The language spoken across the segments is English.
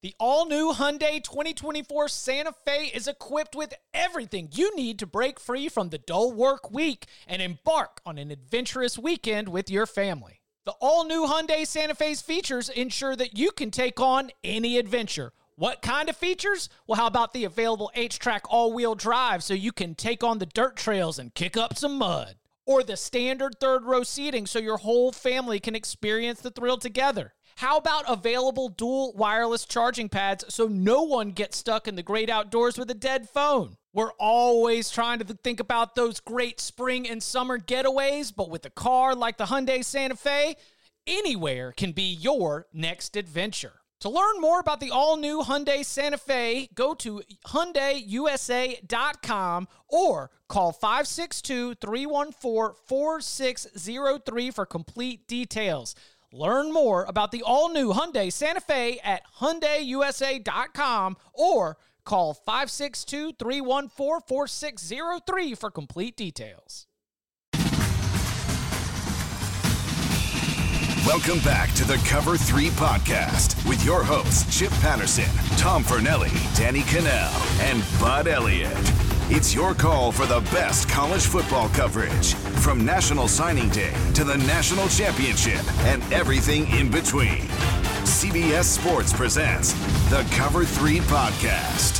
The all-new Hyundai 2024 Santa Fe is equipped with everything you need to break free from the dull work week and embark on an adventurous weekend with your family. The all-new Hyundai Santa Fe's features ensure that you can take on any adventure. What kind of features? Well, how about the available H-Track all-wheel drive so you can take on the dirt trails and kick up some mud? Or the standard third-row seating so your whole family can experience the thrill together? How about available dual wireless charging pads so no one gets stuck in the great outdoors with a dead phone? We're always trying to think about those great spring and summer getaways, but with a car like the Hyundai Santa Fe, anywhere can be your next adventure. To learn more about the all-new Hyundai Santa Fe, go to HyundaiUSA.com or call 562-314-4603 for complete details. Learn more about the all-new Hyundai Santa Fe at HyundaiUSA.com or call 562-314-4603 for complete details. Welcome back to the Cover 3 podcast with your hosts, Chip Patterson, Tom Fornelli, Danny Cannell, and Bud Elliott. It's your call for the best college football coverage, from National Signing Day to the National Championship and everything in between. CBS Sports presents the Cover 3 podcast.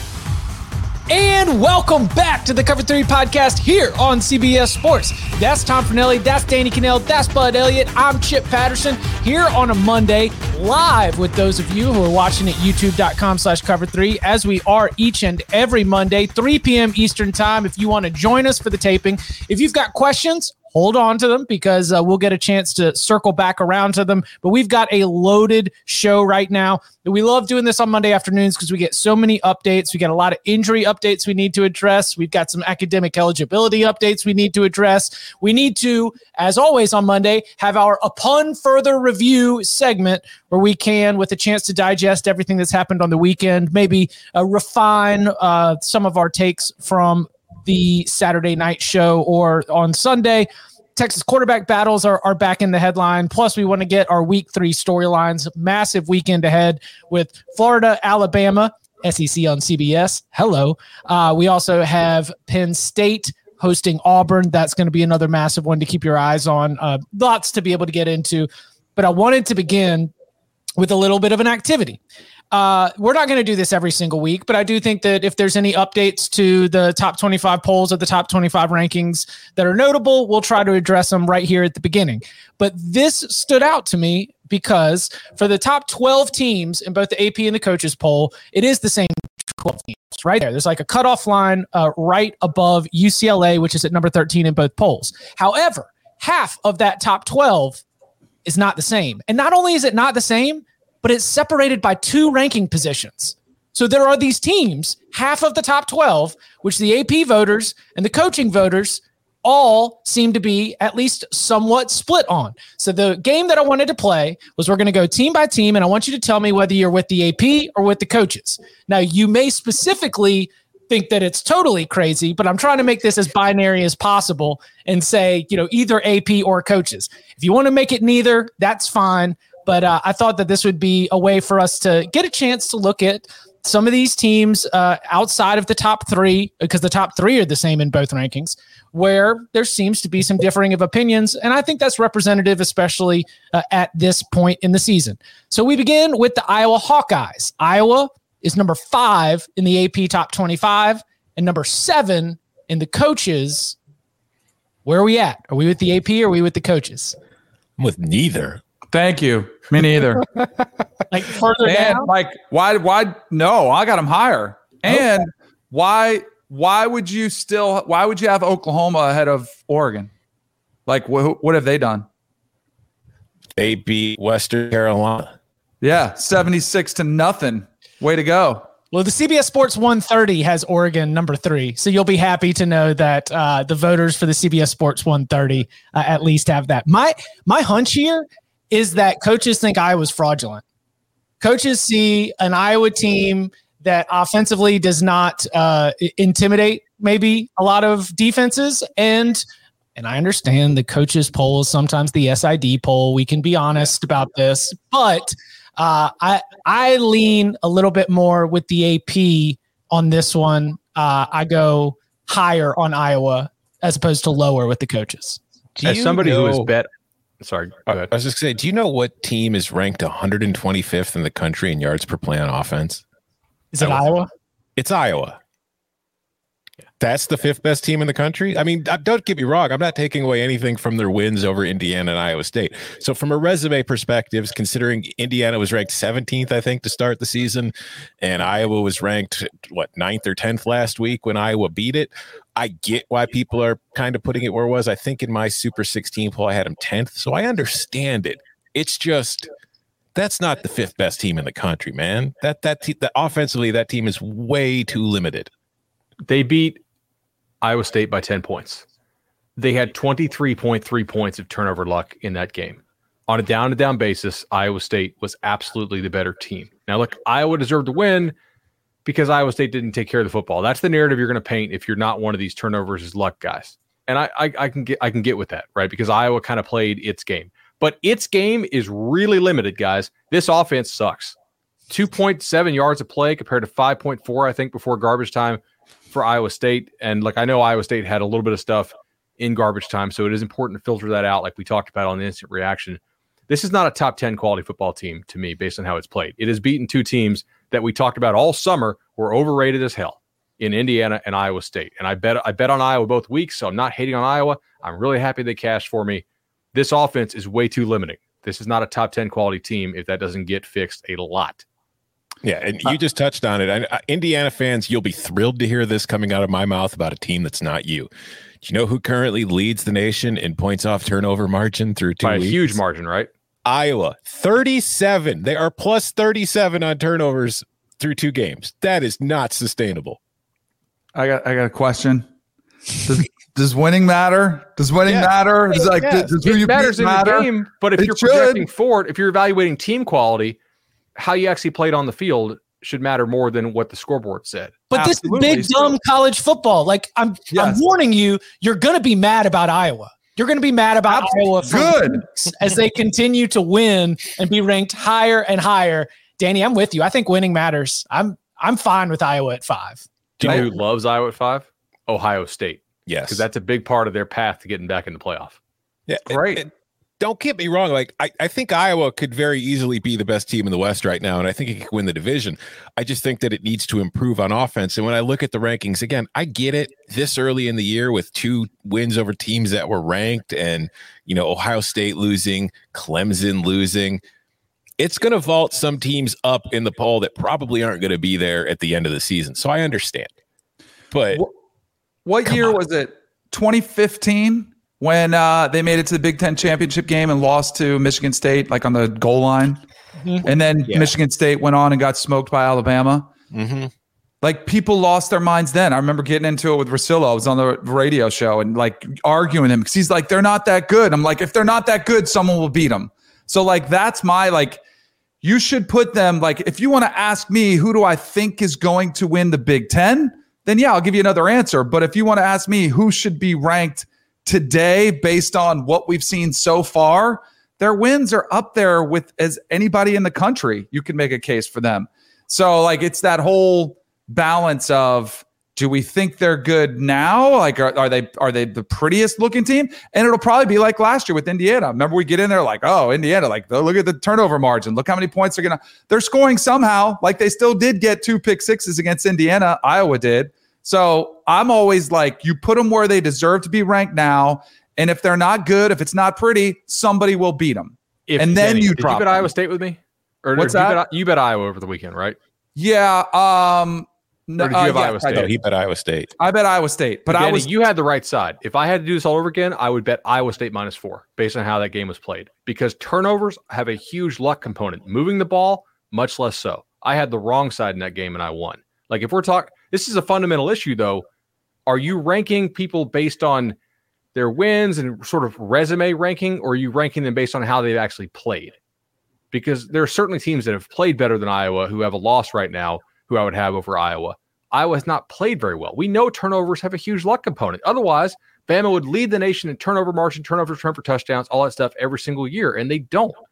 And welcome back to the Cover 3 podcast here on CBS Sports. That's Tom Fornelli, that's Danny Cannell, that's Bud Elliott. I'm Chip Patterson here on a Monday, live with those of you who are watching at youtube.com/cover3, as we are each and every Monday, 3 p.m. Eastern time. If you want to join us for the taping, if you've got questions, hold on to them because we'll get a chance to circle back around to them. But we've got a loaded show right now. We love doing this on Monday afternoons because we get so many updates. We got a lot of injury updates we need to address. We've got some academic eligibility updates we need to address. We need to, as always on Monday, have our Upon Further Review segment where we can, with a chance to digest everything that's happened on the weekend, maybe refine some of our takes from the Saturday night show or on Sunday. Texas quarterback battles are back in the headline. Plus, we want to get our week 3 storylines. Massive weekend ahead with Florida, Alabama, SEC on CBS. Hello. We also have Penn State hosting Auburn. That's going to be another massive one to keep your eyes on. Lots to be able to get into. But I wanted to begin with a little bit of an activity. We're not going to do this every single week, but I do think that if there's any updates to the top 25 polls or the top 25 rankings that are notable, we'll try to address them right here at the beginning. But this stood out to me because for the top 12 teams in both the AP and the coaches poll, it is the same 12 teams right there. There's like a cutoff line right above UCLA, which is at number 13 in both polls. However, half of that top 12 is not the same. And not only is it not the same, but it's separated by 2 ranking positions. So there are these teams, half of the top 12, which the AP voters and the coaching voters all seem to be at least somewhat split on. So the game that I wanted to play was we're going to go team by team, and I want you to tell me whether you're with the AP or with the coaches. Now, you may specifically think that it's totally crazy, but I'm trying to make this as binary as possible and say, either AP or coaches. If you want to make it neither, that's fine. But I thought that this would be a way for us to get a chance to look at some of these teams outside of the top 3, because the top 3 are the same in both rankings, where there seems to be some differing of opinions. And I think that's representative, especially at this point in the season. So we begin with the Iowa Hawkeyes. Iowa is number 5 in the AP top 25 and number 7 in the coaches. Where are we at? Are we with the AP or are we with the coaches? I'm with neither. Thank you. Me neither. Like further down? Like why? No, I got them higher. And why would you have Oklahoma ahead of Oregon? Like what have they done? They beat Western Carolina. Yeah, 76-0. Way to go. Well, the CBS Sports 130 has Oregon number 3, so you'll be happy to know that the voters for the CBS Sports 130 at least have that. My hunch here is that coaches think Iowa's fraudulent. Coaches see an Iowa team that offensively does not intimidate maybe a lot of defenses, and I understand the coaches poll is sometimes the SID poll. We can be honest about this, but I lean a little bit more with the AP on this one. I go higher on Iowa as opposed to lower with the coaches. As somebody who has bet, sorry, go ahead. I was just saying, do you know what team is ranked 125th in the country in yards per play on offense? Is it Iowa? It's Iowa. That's the 5th best team in the country. I mean, don't get me wrong. I'm not taking away anything from their wins over Indiana and Iowa State. So from a resume perspective, considering Indiana was ranked 17th, I think, to start the season, and Iowa was ranked, 9th or 10th last week when Iowa beat it, I get why people are kind of putting it where it was. I think in my Super 16 poll, I had them 10th. So I understand it. It's just, that's not the 5th best team in the country, man. That offensively, that team is way too limited. They beat Iowa State by 10 points. They had 23.3 points of turnover luck in that game. On a down-to-down basis, Iowa State was absolutely the better team. Now, look, Iowa deserved to win because Iowa State didn't take care of the football. That's the narrative you're going to paint if you're not one of these turnovers is luck guys. And I can get with that, right? Because Iowa kind of played its game. But its game is really limited, guys. This offense sucks. 2.7 yards a play compared to 5.4, I think, before garbage time for Iowa State. And I know Iowa State had a little bit of stuff in garbage time, so it is important to filter that out like we talked about on the instant reaction. This is not a top 10 quality football team to me based on how it's played. It has beaten 2 teams that we talked about all summer were overrated as hell in Indiana and Iowa State. And I bet on Iowa both weeks, so I'm not hating on Iowa. I'm really happy they cashed for me. This offense is way too limiting. This is not a top 10 quality team if that doesn't get fixed a lot. Yeah, and you just touched on it. Indiana fans, you'll be thrilled to hear this coming out of my mouth about a team that's not you. Do you know who currently leads the nation in points off turnover margin through 2 weeks? By a huge margin, right? Iowa, 37. They are plus 37 on turnovers through 2 games. That is not sustainable. I got a question. Does winning matter? Does winning matter? Does who you matters beat in matter? the game, but if you're projecting forward, if you're evaluating team quality, how you actually played on the field should matter more than what the scoreboard said. But Absolutely. This is big, dumb college football. I'm warning you, you're going to be mad about Iowa. You're going to be mad about Iowa as they continue to win and be ranked higher and higher. Danny, I'm with you. I think winning matters. I'm fine with Iowa at 5. Do you know who loves Iowa at 5? Ohio State. Yes. Because that's a big part of their path to getting back in the playoff. Yeah. Great. Don't get me wrong. I think Iowa could very easily be the best team in the West right now, and I think it could win the division. I just think that it needs to improve on offense. And when I look at the rankings, again, I get it this early in the year with 2 wins over teams that were ranked and, Ohio State losing, Clemson losing. It's going to vault some teams up in the poll that probably aren't going to be there at the end of the season. So I understand. But what year was it? 2015? When they made it to the Big Ten championship game and lost to Michigan State, on the goal line. Mm-hmm. And then Michigan State went on and got smoked by Alabama. Mm-hmm. People lost their minds then. I remember getting into it with Russillo. I was on the radio show and arguing with him because he's like, they're not that good. I'm like, if they're not that good, someone will beat them. So that's my, you should put them, if you want to ask me, who do I think is going to win the Big Ten? Then I'll give you another answer. But if you want to ask me who should be ranked today, based on what we've seen so far, their wins are up there with as anybody in the country. You can make a case for them. So it's that whole balance of, do we think they're good now? Are they the prettiest looking team? And it'll probably be like last year with Indiana. Remember, we get in there Indiana, look at the turnover margin. Look how many points they're scoring somehow. They still did get 2 pick sixes against Indiana. Iowa did. So I'm always you put them where they deserve to be ranked now. And if they're not good, if it's not pretty, somebody will beat them. Then Danny, you did drop you bet them. Iowa State with me? Or what's that? You bet Iowa over the weekend, right? Yeah. No, or did you have Iowa State? No, he bet Iowa State. I bet Iowa State. But Danny, you had the right side. If I had to do this all over again, I would bet Iowa State -4 based on how that game was played. Because turnovers have a huge luck component. Moving the ball, much less so. I had the wrong side in that game and I won. If we're talking, this is a fundamental issue though. Are you ranking people based on their wins and sort of resume ranking, or are you ranking them based on how they've actually played? Because there are certainly teams that have played better than Iowa who have a loss right now who I would have over Iowa. Iowa has not played very well. We know turnovers have a huge luck component. Otherwise, Bama would lead the nation in turnover margin, turnovers, turn for touchdowns, all that stuff every single year, and they don't.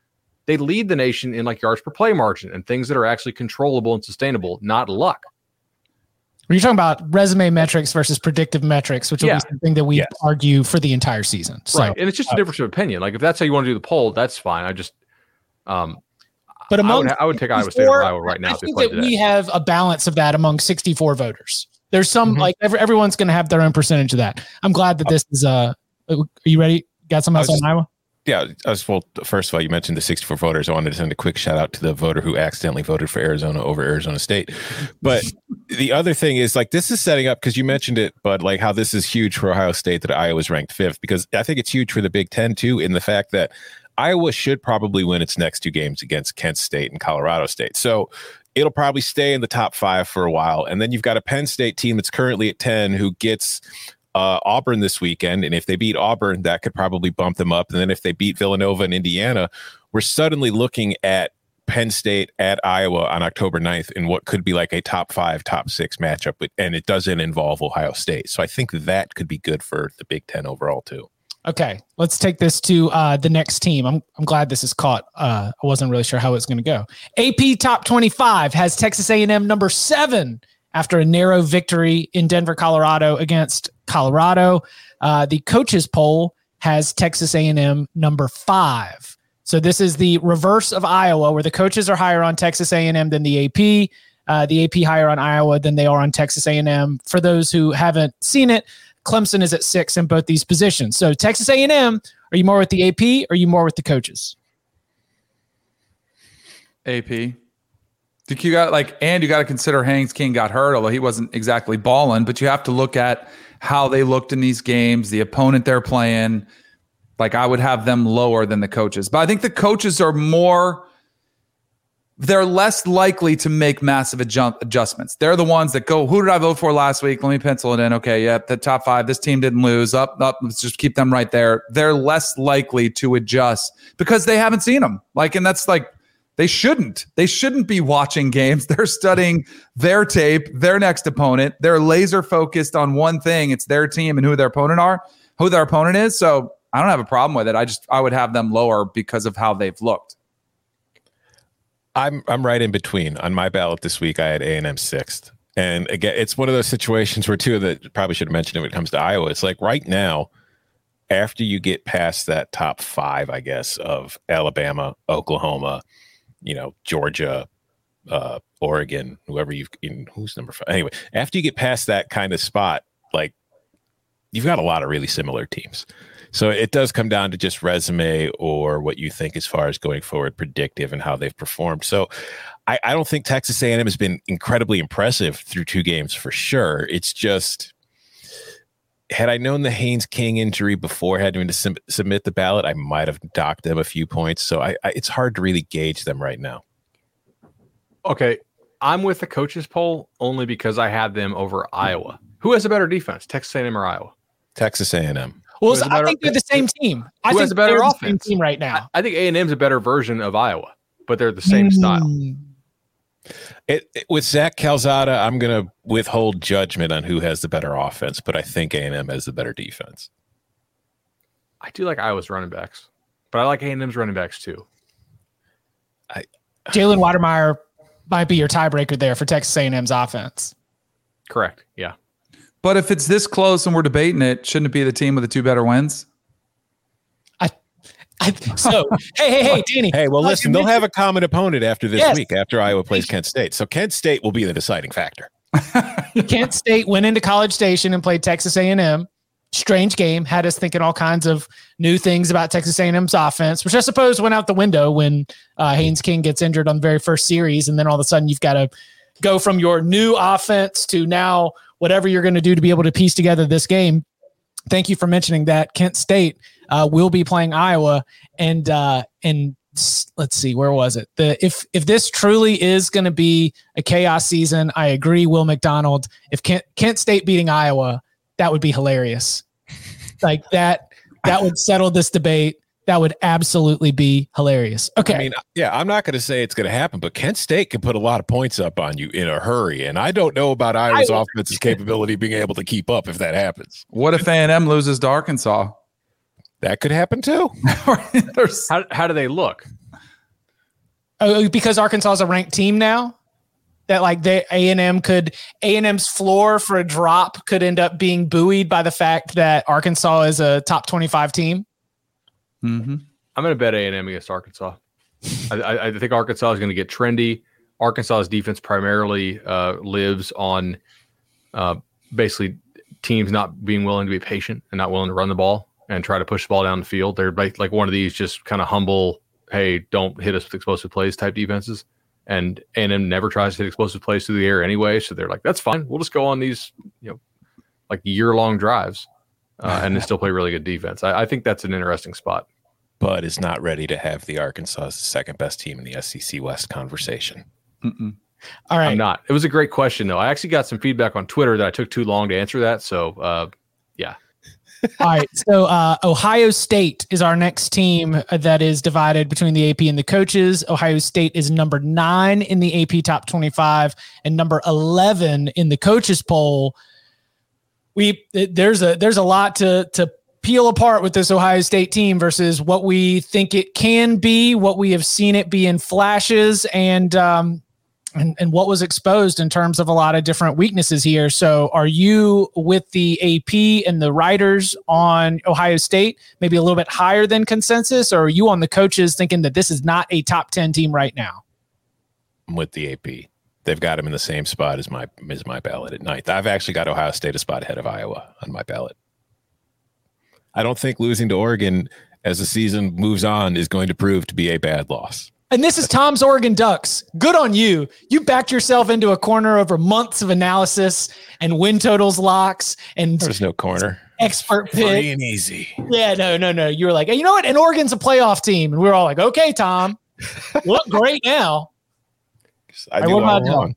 they lead the nation in like yards per play margin and things that are actually controllable and sustainable, not luck. You're talking about resume metrics versus predictive metrics, which will be something that we argue for the entire season. So, right. And it's just a difference of opinion. Like if that's how you want to do the poll, that's fine. I just, but I would take Iowa State over Iowa right now. I think that we have a balance of that among 64 voters. There's some like everyone's going to have their own percentage of that. I'm glad that this is are you ready? Got something else on Iowa? Yeah. First of all, you mentioned the 64 voters. I wanted to send a quick shout out to the voter who accidentally voted for Arizona over Arizona State. But the other thing is like, this is setting up, because you mentioned it, but like how this is huge for Ohio State that Iowa's ranked 5th, because I think it's huge for the Big Ten too, in the fact that Iowa should probably win its next 2 games against Kent State and Colorado State. So it'll probably stay in the top 5 for a while. And then you've got a Penn State team that's currently at 10 who gets Auburn this weekend. And if they beat Auburn, that could probably bump them up. And then if they beat Villanova and Indiana, we're suddenly looking at Penn State at Iowa on October 9th in what could be like a top 5, top 6 matchup. And it doesn't involve Ohio State. So I think that could be good for the Big Ten overall too. Okay, let's take this to the next team. I'm glad this is caught. I wasn't really sure how it's going to go. AP Top 25 has Texas A&M number 7 after a narrow victory in Denver, Colorado against Colorado. The coaches poll has Texas A&M number 5. So this is the reverse of Iowa, where the coaches are higher on Texas A&M than the AP. The AP higher on Iowa than they are on Texas A&M. For those who haven't seen it, Clemson is at 6 in both these positions. So Texas A&M, are you more with the AP or are you more with the coaches? AP. You got you got to consider Haynes King got hurt, although he wasn't exactly balling, but you have to look at how they looked in these games, the opponent they're playing. Like I would have them lower than the coaches, but I think the coaches are they're less likely to make massive adjustments. They're the ones that go, who did I vote for last week? Let me pencil it in. Okay, yeah, the top 5. This team didn't lose. Up. Let's just keep them right there. They're less likely to adjust because they haven't seen them. And that's they shouldn't. They shouldn't be watching games. They're studying their tape, their next opponent. They're laser focused on one thing. It's their team and who their opponent is. So I don't have a problem with it. I would have them lower because of how they've looked. I'm right in between. On my ballot this week, I had A&M 6th. And again, it's one of those situations where that probably should have mentioned it when it comes to Iowa. It's like right now, after you get past that top 5, I guess, of Alabama, Oklahoma, Georgia, Oregon, who's number 5. Anyway, after you get past that kind of spot, you've got a lot of really similar teams. So it does come down to just resume or what you think as far as going forward predictive and how they've performed. So I don't think Texas A&M has been incredibly impressive through 2 games for sure. It's just, had I known the Haynes King injury before having to submit the ballot, I might have docked them a few points. So it's hard to really gauge them right now. Okay, I'm with the coaches poll only because I had them over Iowa. Who has a better defense, Texas A&M or Iowa? Texas A&M. Well, I think they're the same team. I think has a better offense? The same team right now. I think A&M's a better version of Iowa, but they're the same style. With Zach Calzada, I'm going to withhold judgment on who has the better offense, but I think A&M has the better defense. I do like Iowa's running backs, but I like A&M's running backs too. Jalen Watermeyer might be your tiebreaker there for Texas A&M's offense. Correct. Yeah. But if it's this close and we're debating it, shouldn't it be the team with the 2 better wins? Hey, Danny. Hey, well, listen, they'll have a common opponent after this week, after Iowa plays Kent State. So Kent State will be the deciding factor. Kent State went into College Station and played Texas A&M. Strange game. Had us thinking all kinds of new things about Texas A&M's offense, which I suppose went out the window when Haynes King gets injured on the very first series. And then all of a sudden you've got to go from your new offense to now whatever you're going to do to be able to piece together this game. Thank you for mentioning that. Kent State will be playing Iowa, and let's see, where was it? If this truly is going to be a chaos season, I agree, Will McDonald. If Kent State beating Iowa, that would be hilarious. That would settle this debate. That would absolutely be hilarious. Okay. I mean, yeah, I'm not going to say it's going to happen, but Kent State can put a lot of points up on you in a hurry. And I don't know about Iowa's offense's capability of being able to keep up if that happens. What if A&M loses to Arkansas? That could happen too. How do they look? Oh, because Arkansas is a ranked team now? That like A&M's floor for a drop could end up being buoyed by the fact that Arkansas is a top 25 team? Mm-hmm. I'm going to bet A&M against Arkansas. I think Arkansas is going to get trendy. Arkansas's defense primarily lives on basically teams not being willing to be patient and not willing to run the ball and try to push the ball down the field. They're like one of these just kind of humble, hey, don't hit us with explosive plays type defenses. And A&M never tries to hit explosive plays through the air anyway. So they're like, that's fine. We'll just go on these, like year-long drives and then still play really good defense. I think that's an interesting spot. Bud is not ready to have the Arkansas second best team in the SEC West conversation. Mm-mm. All right. I'm not. It was a great question, though. I actually got some feedback on Twitter that I took too long to answer that. So, yeah. All right. So Ohio State is our next team that is divided between the AP and the coaches. Ohio State is number 9 in the AP top 25 and number 11 in the coaches poll. There's a lot to peel apart with this Ohio State team versus what we think it can be, what we have seen it be in flashes, and what was exposed in terms of a lot of different weaknesses here. So are you with the AP and the writers on Ohio State, maybe a little bit higher than consensus, or are you on the coaches thinking that this is not a top 10 team right now? I'm with the AP. They've got him in the same spot as my ballot at 9th. I've actually got Ohio State a spot ahead of Iowa on my ballot. I don't think losing to Oregon as the season moves on is going to prove to be a bad loss. And this is Tom's Oregon Ducks. Good on you. You backed yourself into a corner over months of analysis and win totals locks. And there's no corner. Expert pick. Free and easy. Yeah, no. You were like, hey, you know what? And Oregon's a playoff team. And we were all like, okay, Tom, look great now. I knew all along.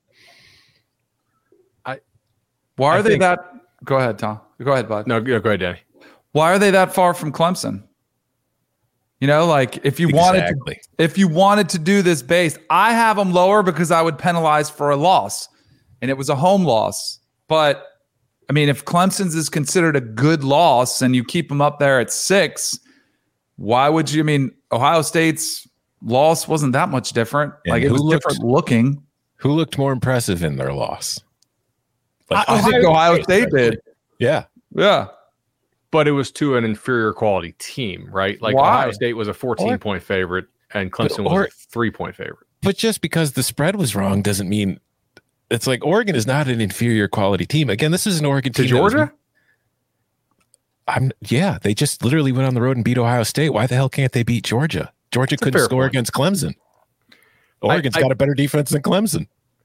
Why are they that? Go ahead, Tom. Go ahead, Bud. No, go ahead, Danny. Why are they that far from Clemson? Like if you wanted to do this base, I have them lower because I would penalize for a loss, and it was a home loss. But I mean, if Clemson's is considered a good loss and you keep them up there at 6, why would you? I mean, Ohio State's loss wasn't that much different. And like it was different looking. Who looked more impressive in their loss? I think Ohio State did. Yeah. But it was to an inferior quality team, right? Like Why? Ohio State was a 14-point favorite and Clemson was a 3-point favorite. But just because the spread was wrong doesn't mean it's like Oregon is not an inferior quality team. Again, this is an Oregon team. To Georgia? They just literally went on the road and beat Ohio State. Why the hell can't they beat Georgia? Georgia couldn't score against Clemson. Oregon's got a better defense than Clemson.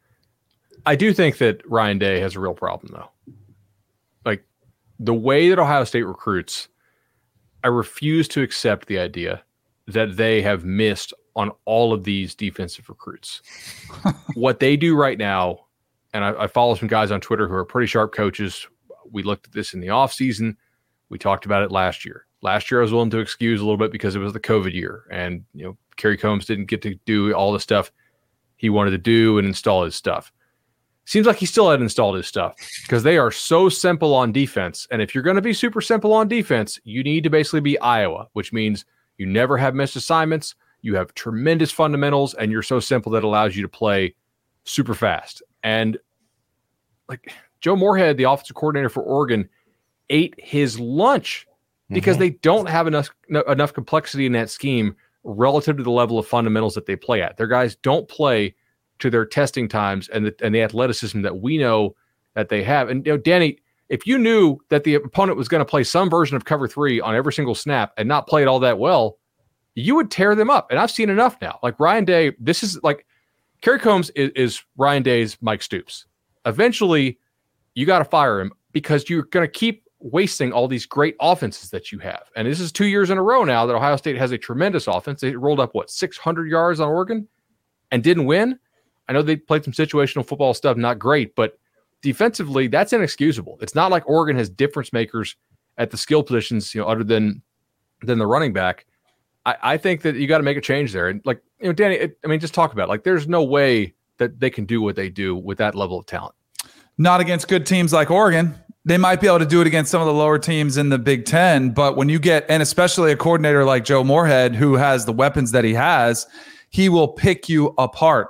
I do think that Ryan Day has a real problem, though. Like the way that Ohio State recruits, I refuse to accept the idea that they have missed on all of these defensive recruits. What they do right now, and I follow some guys on Twitter who are pretty sharp coaches. We looked at this in the offseason. We talked about it last year. Last year, I was willing to excuse a little bit because it was the COVID year. And, Kerry Combs didn't get to do all the stuff he wanted to do and install his stuff. Seems like he still hadn't installed his stuff because they are so simple on defense. And if you're going to be super simple on defense, you need to basically be Iowa, which means you never have missed assignments. You have tremendous fundamentals, and you're so simple that it allows you to play super fast. And like Joe Moorhead, the offensive coordinator for Oregon, ate his lunch because they don't have enough complexity in that scheme relative to the level of fundamentals that they play at. Their guys don't play to their testing times and the athleticism that we know that they have. And Danny, if you knew that the opponent was going to play some version of cover 3 on every single snap and not play it all that well, you would tear them up. And I've seen enough now. Like Ryan Day, this is like Kerry Combs is Ryan Day's Mike Stoops. Eventually, you got to fire him because you're going to keep wasting all these great offenses that you have. And this is 2 years in a row now that Ohio State has a tremendous offense. They rolled up, 600 yards on Oregon and didn't win. I know they played some situational football stuff, not great, but defensively, that's inexcusable. It's not like Oregon has difference makers at the skill positions, other than the running back. I think that you got to make a change there. And Danny, just talk about it. Like, there's no way that they can do what they do with that level of talent. Not against good teams like Oregon. They might be able to do it against some of the lower teams in the Big Ten, but when you get, and especially a coordinator like Joe Moorhead, who has the weapons that he has, he will pick you apart.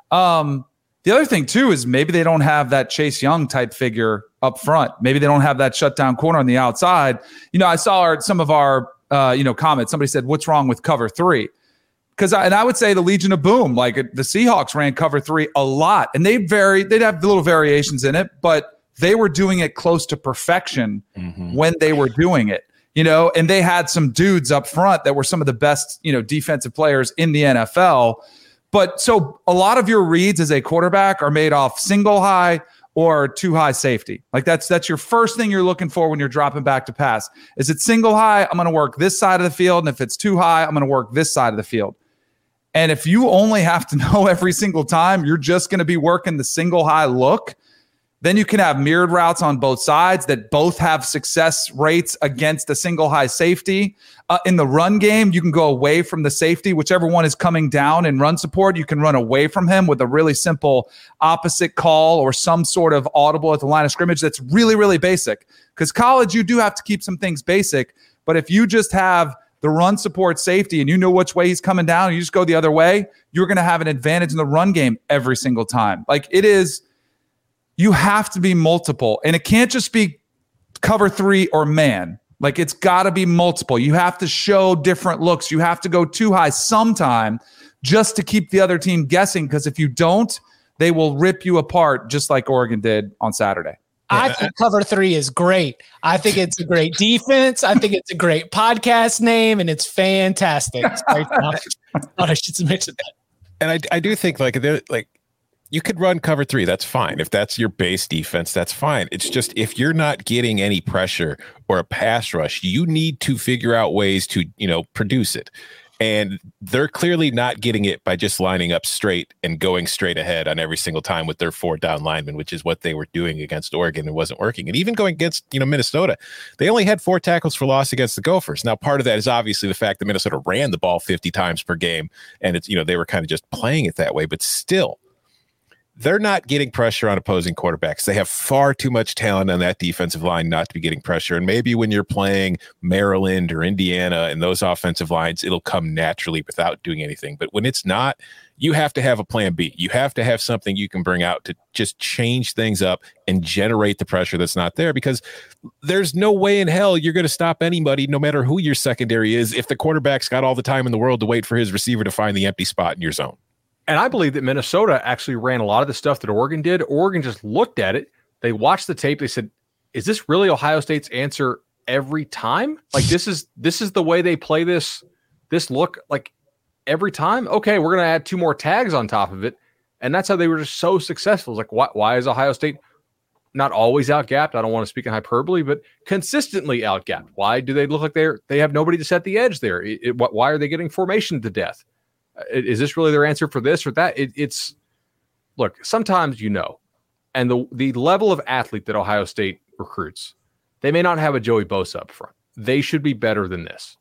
The other thing, too, is maybe they don't have that Chase Young type figure up front. Maybe they don't have that shutdown corner on the outside. I saw some of our comments. Somebody said, what's wrong with cover 3? And I would say the Legion of Boom, like the Seahawks ran cover 3 a lot, and they'd have little variations in it, but they were doing it close to perfection when they were doing it. And they had some dudes up front that were some of the best, defensive players in the NFL. But so a lot of your reads as a quarterback are made off single high or two high safety. Like that's your first thing you're looking for when you're dropping back to pass. Is it single high? I'm going to work this side of the field. And if it's too high, I'm going to work this side of the field. And if you only have to know every single time you're just going to be working the single high look, then you can have mirrored routes on both sides that both have success rates against a single high safety. In the run game, you can go away from the safety. Whichever one is coming down in run support, you can run away from him with a really simple opposite call or some sort of audible at the line of scrimmage that's really, really basic. Because college, you do have to keep some things basic. But if you just have the run support safety and you know which way he's coming down, and you just go the other way, you're going to have an advantage in the run game every single time. Like it is... You have to be multiple, and it can't just be cover 3 or man. Like it's got to be multiple. You have to show different looks. You have to go too high sometime just to keep the other team guessing, because if you don't, they will rip you apart just like Oregon did on Saturday. I think cover 3 is great. I think it's a great defense. I think it's a great podcast name, and it's fantastic. Sorry, I thought I should mention that. And I do think you could run cover 3. That's fine. If that's your base defense, that's fine. It's just if you're not getting any pressure or a pass rush, you need to figure out ways to, produce it. And they're clearly not getting it by just lining up straight and going straight ahead on every single time with their 4 down linemen, which is what they were doing against Oregon and wasn't working. And even going against, Minnesota, they only had 4 tackles for loss against the Gophers. Now, part of that is obviously the fact that Minnesota ran the ball 50 times per game, and it's, they were kind of just playing it that way, but still. They're not getting pressure on opposing quarterbacks. They have far too much talent on that defensive line not to be getting pressure. And maybe when you're playing Maryland or Indiana and those offensive lines, it'll come naturally without doing anything. But when it's not, you have to have a plan B. You have to have something you can bring out to just change things up and generate the pressure that's not there, because there's no way in hell you're going to stop anybody, no matter who your secondary is, if the quarterback's got all the time in the world to wait for his receiver to find the empty spot in your zone. And I believe that Minnesota actually ran a lot of the stuff that Oregon did. Oregon just looked at it. They watched the tape. They said, is this really Ohio State's answer every time? Like this is the way they play this look like every time? Okay, we're going to add 2 more tags on top of it. And that's how they were just so successful. It's like, why is Ohio State not always outgapped? I don't want to speak in hyperbole, but consistently outgapped. Why do they look like they have nobody to set the edge there? Why are they getting formation to death? Is this really their answer for this or that? It's look, sometimes and the level of athlete that Ohio State recruits, they may not have a Joey Bosa up front. They should be better than this.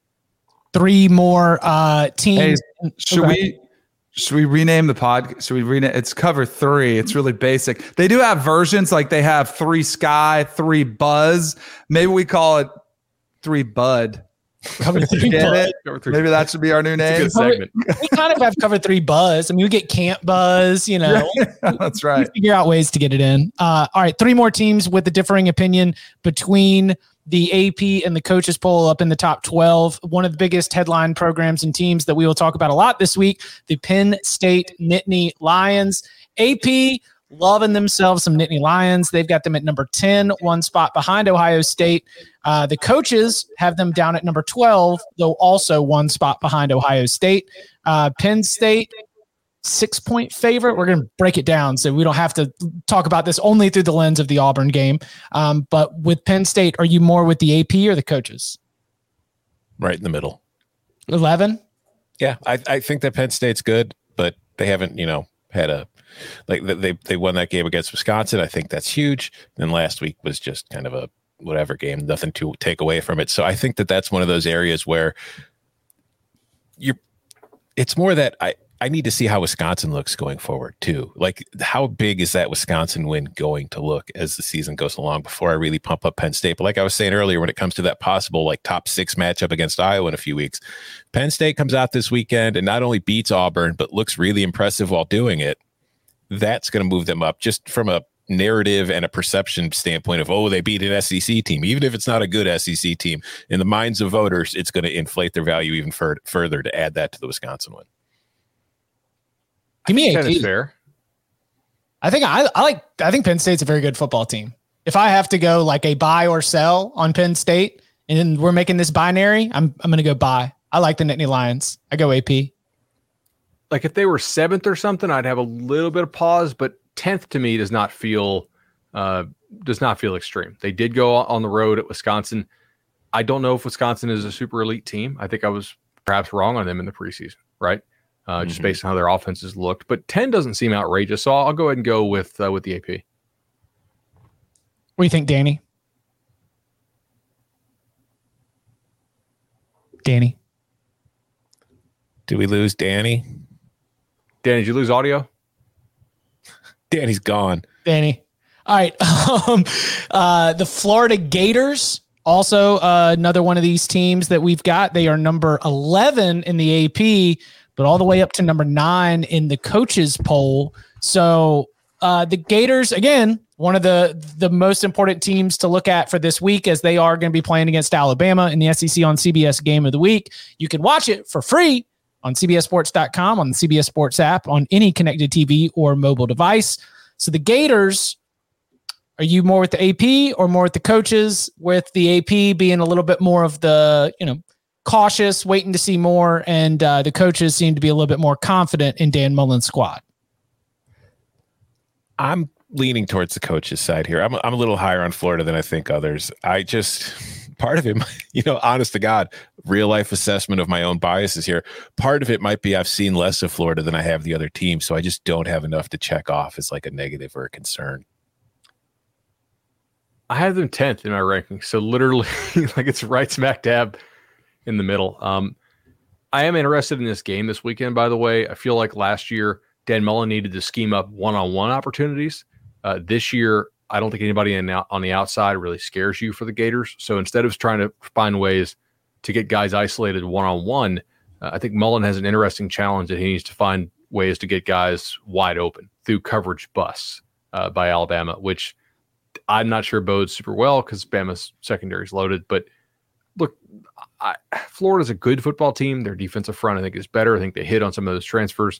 3 more teams. Hey, should we rename the pod? Should we rename? It's cover 3. It's really basic. They do have versions, like they have 3 Sky, 3 Buzz. Maybe we call it 3 Bud. Cover 3 Buzz. Maybe that should be our new name. Segment. We kind of have cover 3 Buzz. I mean, we get Camp Buzz, That's right. We figure out ways to get it in. All right, 3 more teams with a differing opinion between the AP and the coaches poll up in the top 12. One of the biggest headline programs and teams that we will talk about a lot this week, the Penn State Nittany Lions. AP loving themselves some Nittany Lions. They've got them at number 10, 1 spot behind Ohio State. The coaches have them down at number 12, though also 1 spot behind Ohio State. Penn State, 6-point favorite. We're going to break it down so we don't have to talk about this only through the lens of the Auburn game. But with Penn State, are you more with the AP or the coaches? Right in the middle. 11? Yeah, I think that Penn State's good, but they haven't, had a they won that game against Wisconsin. I think that's huge. And last week was just kind of a whatever game, nothing to take away from it. So I think that that's one of those areas where it's more that I need to see how Wisconsin looks going forward too. Like, how big is that Wisconsin win going to look as the season goes along before I really pump up Penn State? But like I was saying earlier, when it comes to that possible like top 6 matchup against Iowa in a few weeks, Penn State comes out this weekend and not only beats Auburn, but looks really impressive while doing it. That's going to move them up just from a narrative and a perception standpoint of, oh, they beat an SEC team. Even if it's not a good SEC team, in the minds of voters, it's going to inflate their value even further to add that to the Wisconsin win. Give me AP. Fair. I think Penn State's a very good football team. If I have to go like a buy or sell on Penn State and we're making this binary, I'm going to go buy. I like the Nittany Lions. I go AP. Like if they were 7th or something, I'd have a little bit of pause, but 10th to me does not feel extreme. They did go on the road at Wisconsin. I don't know if Wisconsin is a super elite team. I think I was perhaps wrong on them in the preseason, right? Just based on how their offenses looked. But 10 doesn't seem outrageous, so I'll go ahead and go with the AP. What do you think, Danny? Danny? Did we lose Danny? Danny, did you lose audio? Danny's gone. Danny. All right. The Florida Gators, also another one of these teams that we've got. They are number 11 in the AP, but all the way up to number 9 in the coaches poll. So the Gators, again, one of the most important teams to look at for this week, as they are going to be playing against Alabama in the SEC on CBS Game of the Week. You can watch it for free on CBSSports.com, on the CBS Sports app, on any connected TV or mobile device. So the Gators, are you more with the AP or more with the coaches, with the AP being a little bit more of the, cautious, waiting to see more, and the coaches seem to be a little bit more confident in Dan Mullen's squad? I'm leaning towards the coaches' side here. I'm a little higher on Florida than I think others. Part of it, honest to God, real life assessment of my own biases here. Part of it might be I've seen less of Florida than I have the other teams, so I just don't have enough to check off as like a negative or a concern. I have them 10th in my ranking, so literally like it's right smack dab in the middle. I am interested in this game this weekend, by the way. I feel like last year Dan Mullen needed to scheme up one-on-one opportunities. This year, I don't think anybody on the outside really scares you for the Gators. So instead of trying to find ways to get guys isolated one-on-one, I think Mullen has an interesting challenge that he needs to find ways to get guys wide open through coverage busts by Alabama, which I'm not sure bodes super well because Bama's secondary is loaded. But look, Florida's a good football team. Their defensive front, I think, is better. I think they hit on some of those transfers.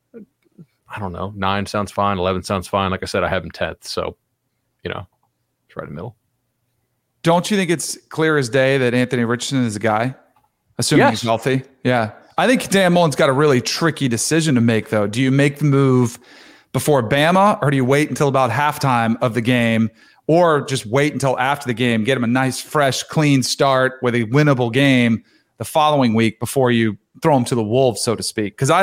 I don't know. 9 sounds fine. 11 sounds fine. Like I said, I have them 10th. So, it's right in the middle. Don't you think it's clear as day that Anthony Richardson is a guy, assuming he's healthy? Yeah. I think Dan Mullen's got a really tricky decision to make, though. Do you make the move before Bama, or do you wait until about halftime of the game, or just wait until after the game, get him a nice, fresh, clean start with a winnable game the following week before you throw him to the wolves, so to speak? Because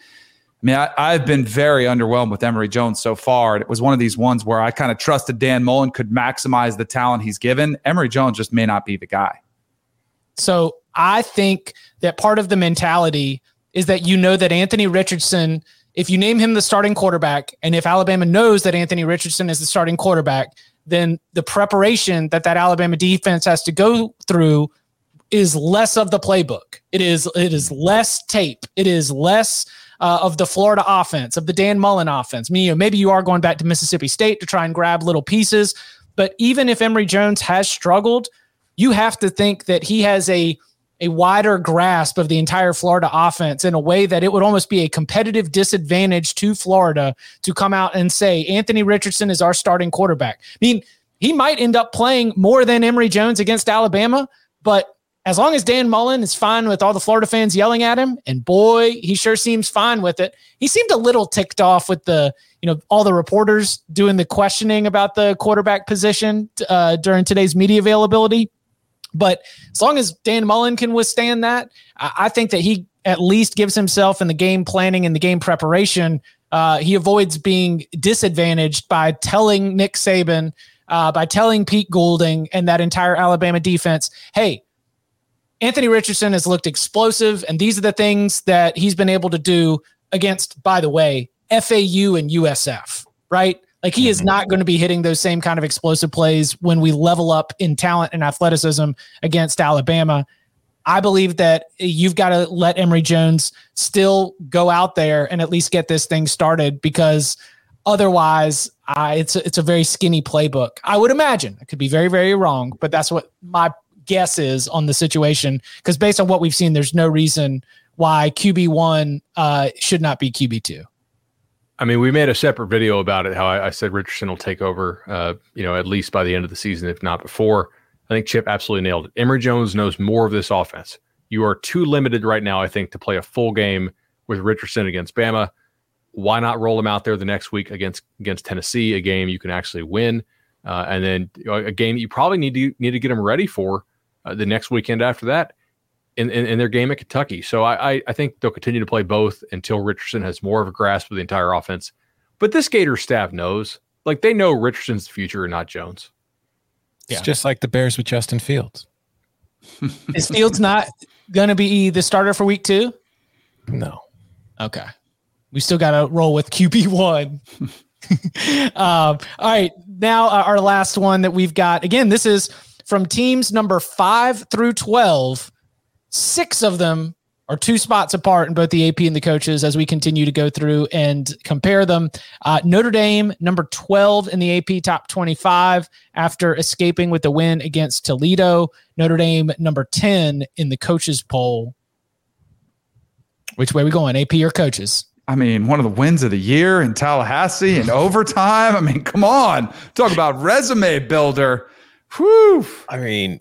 I've been very underwhelmed with Emory Jones so far. It was one of these ones where I kind of trusted Dan Mullen could maximize the talent he's given. Emory Jones just may not be the guy. So I think that part of the mentality is that that Anthony Richardson, if you name him the starting quarterback, and if Alabama knows that Anthony Richardson is the starting quarterback, then the preparation that Alabama defense has to go through is less of the playbook. It is less tape. It is less of the Florida offense, of the Dan Mullen offense. Maybe you are going back to Mississippi State to try and grab little pieces, but even if Emory Jones has struggled, you have to think that he has a wider grasp of the entire Florida offense in a way that it would almost be a competitive disadvantage to Florida to come out and say, Anthony Richardson is our starting quarterback. He might end up playing more than Emory Jones against Alabama, but as long as Dan Mullen is fine with all the Florida fans yelling at him, and boy, he sure seems fine with it. He seemed a little ticked off with all the reporters doing the questioning about the quarterback position during today's media availability. But as long as Dan Mullen can withstand that, I think that he at least gives himself in the game planning and the game preparation. He avoids being disadvantaged by telling Nick Saban, by telling Pete Goulding and that entire Alabama defense, hey, Anthony Richardson has looked explosive, and these are the things that he's been able to do against, by the way, FAU and USF, right? Like he is not going to be hitting those same kind of explosive plays when we level up in talent and athleticism against Alabama. I believe that you've got to let Emory Jones still go out there and at least get this thing started, because otherwise it's a very skinny playbook. I would imagine. I could be very, very wrong, but that's what my guess is on the situation, because based on what we've seen, there's no reason why QB1 should not be QB2. I mean, we made a separate video about it, how I said Richardson will take over, at least by the end of the season, if not before. I think Chip absolutely nailed it. Emory Jones knows more of this offense. You are too limited right now, I think, to play a full game with Richardson against Bama. Why not roll him out there the next week against Tennessee, a game you can actually win, and then a game that you probably need to get him ready for the next weekend after that in their game at Kentucky. So I think they'll continue to play both until Richardson has more of a grasp of the entire offense. But this Gators staff knows, like, they know Richardson's the future and not Jones. It's just like the Bears with Justin Fields. Is Fields not going to be the starter for week 2? No. Okay. We still got to roll with QB1. All right. Now our last one that we've got, again, this is from teams number 5 through 12. 6 of them are 2 spots apart in both the AP and the coaches as we continue to go through and compare them. Notre Dame, number 12 in the AP top 25 after escaping with the win against Toledo. Notre Dame, number 10 in the coaches poll. Which way are we going, AP or coaches? I mean, one of the wins of the year in Tallahassee in overtime. I mean, come on. Talk about resume builder. Whew. I mean,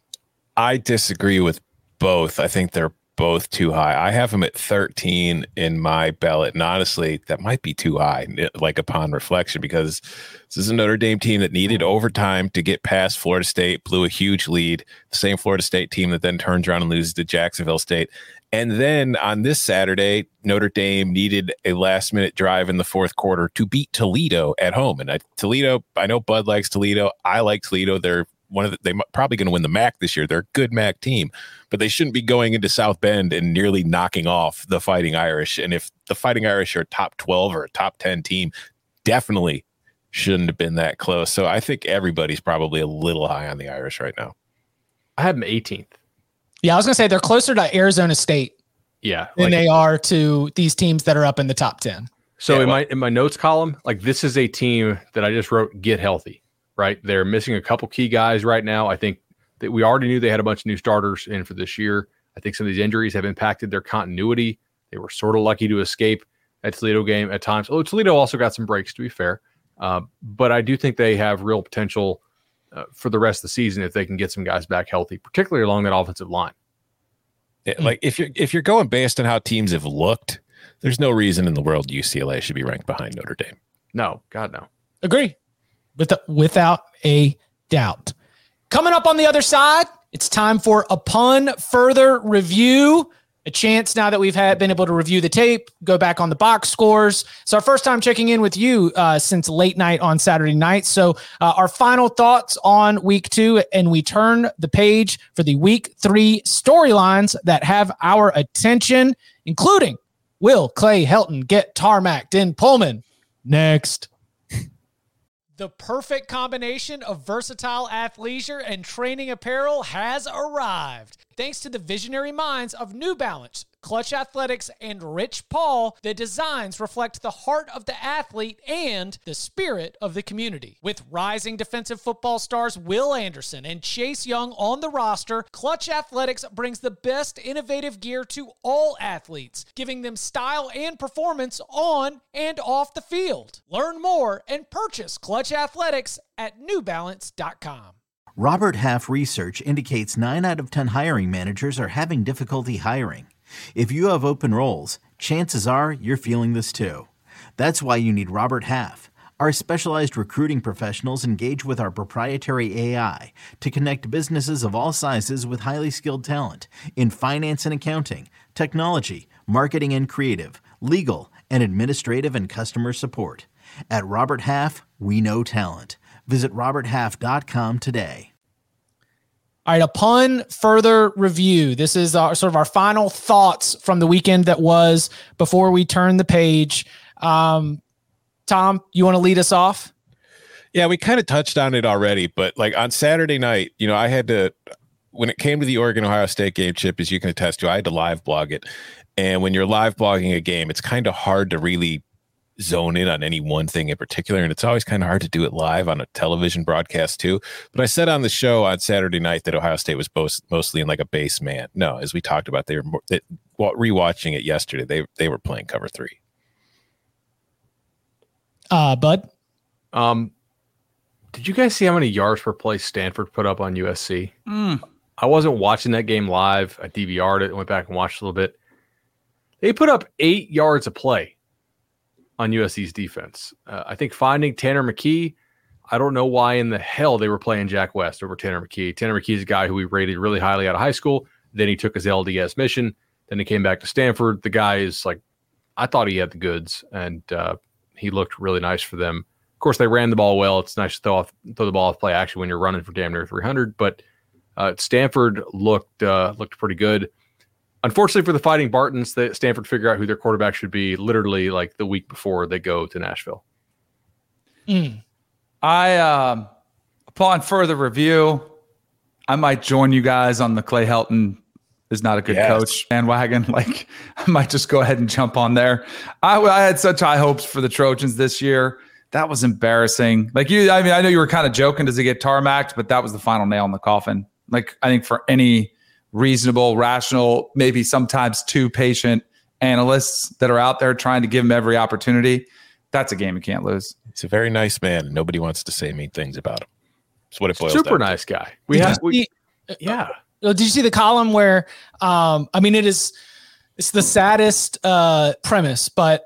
I disagree with both. I think they're both too high. I have them at 13 in my ballot, and honestly, that might be too high, like upon reflection, because this is a Notre Dame team that needed overtime to get past Florida State, blew a huge lead, the same Florida State team that then turns around and loses to Jacksonville State. And then on this Saturday, Notre Dame needed a last-minute drive in the fourth quarter to beat Toledo at home. And Toledo, I know Bud likes Toledo. I like Toledo. They're they're probably going to win the MAC this year. They're a good MAC team, but they shouldn't be going into South Bend and nearly knocking off the Fighting Irish. And if the Fighting Irish are a top 12 or a top 10 team, definitely shouldn't have been that close. So I think everybody's probably a little high on the Irish right now. I have them 18th. Yeah, I was going to say they're closer to Arizona State than they are to these teams that are up in the top 10. So in my notes column, like, this is a team that I just wrote, get healthy. Right. They're missing a couple key guys right now. I think that we already knew they had a bunch of new starters in for this year. I think some of these injuries have impacted their continuity. They were sort of lucky to escape that Toledo game at times. Oh, Toledo also got some breaks, to be fair. But I do think they have real potential for the rest of the season if they can get some guys back healthy, particularly along that offensive line. Yeah, like if you're going based on how teams have looked, there's no reason in the world UCLA should be ranked behind Notre Dame. No, God, no. Agree. Without a doubt. Coming up on the other side, it's time for Upon Further Review. A chance now that we've been able to review the tape, go back on the box scores. It's our first time checking in with you since late night on Saturday night. So our final thoughts on week 2, and we turn the page for the week 3 storylines that have our attention, including will Clay Helton get tarmacked in Pullman? Next. The perfect combination of versatile athleisure and training apparel has arrived. Thanks to the visionary minds of New Balance, Clutch Athletics, and Rich Paul, the designs reflect the heart of the athlete and the spirit of the community. With rising defensive football stars Will Anderson and Chase Young on the roster, Clutch Athletics brings the best innovative gear to all athletes, giving them style and performance on and off the field. Learn more and purchase Clutch Athletics at newbalance.com. Robert Half research indicates 9 out of 10 hiring managers are having difficulty hiring. If you have open roles, chances are you're feeling this too. That's why you need Robert Half. Our specialized recruiting professionals engage with our proprietary AI to connect businesses of all sizes with highly skilled talent in finance and accounting, technology, marketing and creative, legal, and administrative and customer support. At Robert Half, we know talent. Visit roberthalf.com today. All right, upon further review, this is sort of our final thoughts from the weekend that was before we turn the page. Tom, you want to lead us off? Yeah, we kind of touched on it already, but like on Saturday night, I had to, when it came to the Oregon-Ohio State game, Chip, as you can attest to, I had to live blog it. And when you're live blogging a game, it's kind of hard to really zone in on any one thing in particular. And it's always kind of hard to do it live on a television broadcast too. But I said on the show on Saturday night that Ohio State was mostly in like a base man. No, as we talked about, rewatching it yesterday, they were playing cover 3. Bud? Did you guys see how many yards per play Stanford put up on USC? I wasn't watching that game live. I DVR'd it and went back and watched a little bit. They put up 8 yards a play on USC's defense. I think finding Tanner McKee, I don't know why in the hell they were playing Jack West over Tanner McKee. Tanner McKee is a guy who we rated really highly out of high school. Then he took his LDS mission. Then he came back to Stanford. The guy is like, I thought he had the goods, and he looked really nice for them. Of course, they ran the ball well. It's nice to throw the ball off play action when you're running for damn near 300. But Stanford looked pretty good. Unfortunately for the Fighting Bartons, Stanford figure out who their quarterback should be literally like the week before they go to Nashville. Upon further review, I might join you guys on the Clay Helton is not a good coach bandwagon. Like, I might just go ahead and jump on there. I had such high hopes for the Trojans this year. That was embarrassing. I know you were kind of joking, does he get tarmacked? But that was the final nail in the coffin. Like, I think for any reasonable, rational, maybe sometimes too patient analysts that are out there trying to give him every opportunity, that's a game you can't lose. He's a very nice man. Nobody wants to say mean things about him. That's what it boils Super down to. nice guy. Yeah. Did you see the column where, it's the saddest premise, but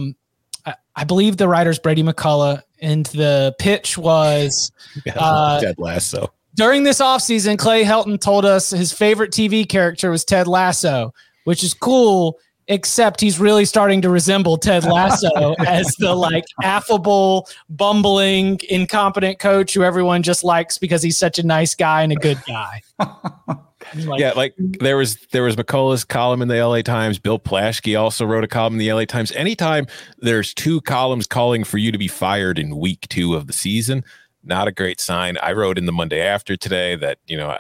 I believe the writer's Brady McCullough, and the pitch was Ted Lasso. During this offseason, Clay Helton told us his favorite TV character was Ted Lasso, which is cool, except he's really starting to resemble Ted Lasso as the affable, bumbling, incompetent coach who everyone just likes because he's such a nice guy and a good guy. There was McCullough's column in the LA Times. Bill Plaschke also wrote a column in the LA Times. Anytime there's 2 columns calling for you to be fired in week 2 of the season, not a great sign. I wrote in the Monday After today that,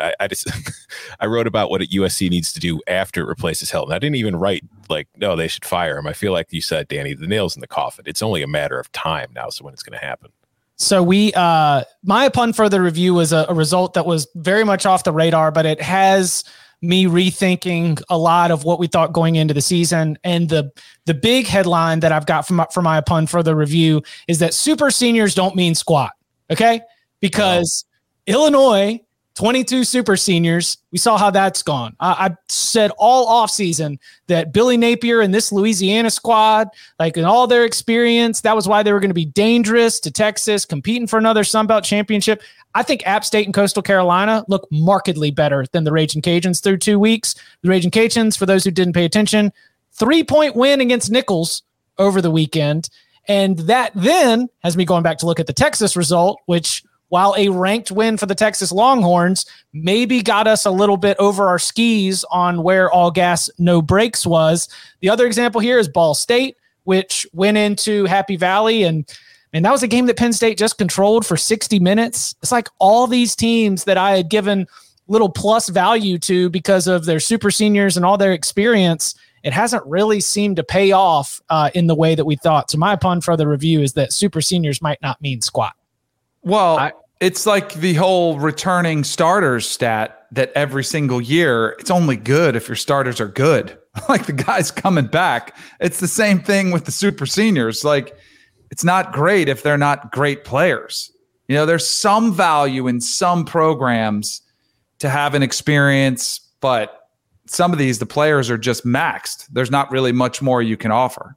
I wrote about what USC needs to do after it replaces Helton. I didn't even write no, they should fire him. I feel like you said, Danny, the nail's in the coffin. It's only a matter of time now. So when it's going to happen. So my upon further review was a result that was very much off the radar, but it has me rethinking a lot of what we thought going into the season. And the big headline that I've got for my upon further review is that super seniors don't mean squat. Okay. Because Illinois, 22 super seniors, we saw how that's gone. I said all offseason that Billy Napier and this Louisiana squad, in all their experience, that was why they were going to be dangerous to Texas, competing for another Sun Belt championship. I think App State and Coastal Carolina look markedly better than the Ragin' Cajuns through 2 weeks. The Ragin' Cajuns, for those who didn't pay attention, 3-point win against Nichols over the weekend. And that then has me going back to look at the Texas result, which, while a ranked win for the Texas Longhorns, maybe got us a little bit over our skis on where all gas, no brakes was. The other example here is Ball State, which went into Happy Valley, and that was a game that Penn State just controlled for 60 minutes. It's like all these teams that I had given little plus value to because of their super seniors and all their experience, it hasn't really seemed to pay off in the way that we thought. So my upon further review is that super seniors might not mean squat. Well, it's like the whole returning starters stat that every single year, it's only good if your starters are good. Like the guys coming back. It's the same thing with the super seniors. It's not great if they're not great players. There's some value in some programs to have an experience, but some of the players are just maxed. There's not really much more you can offer.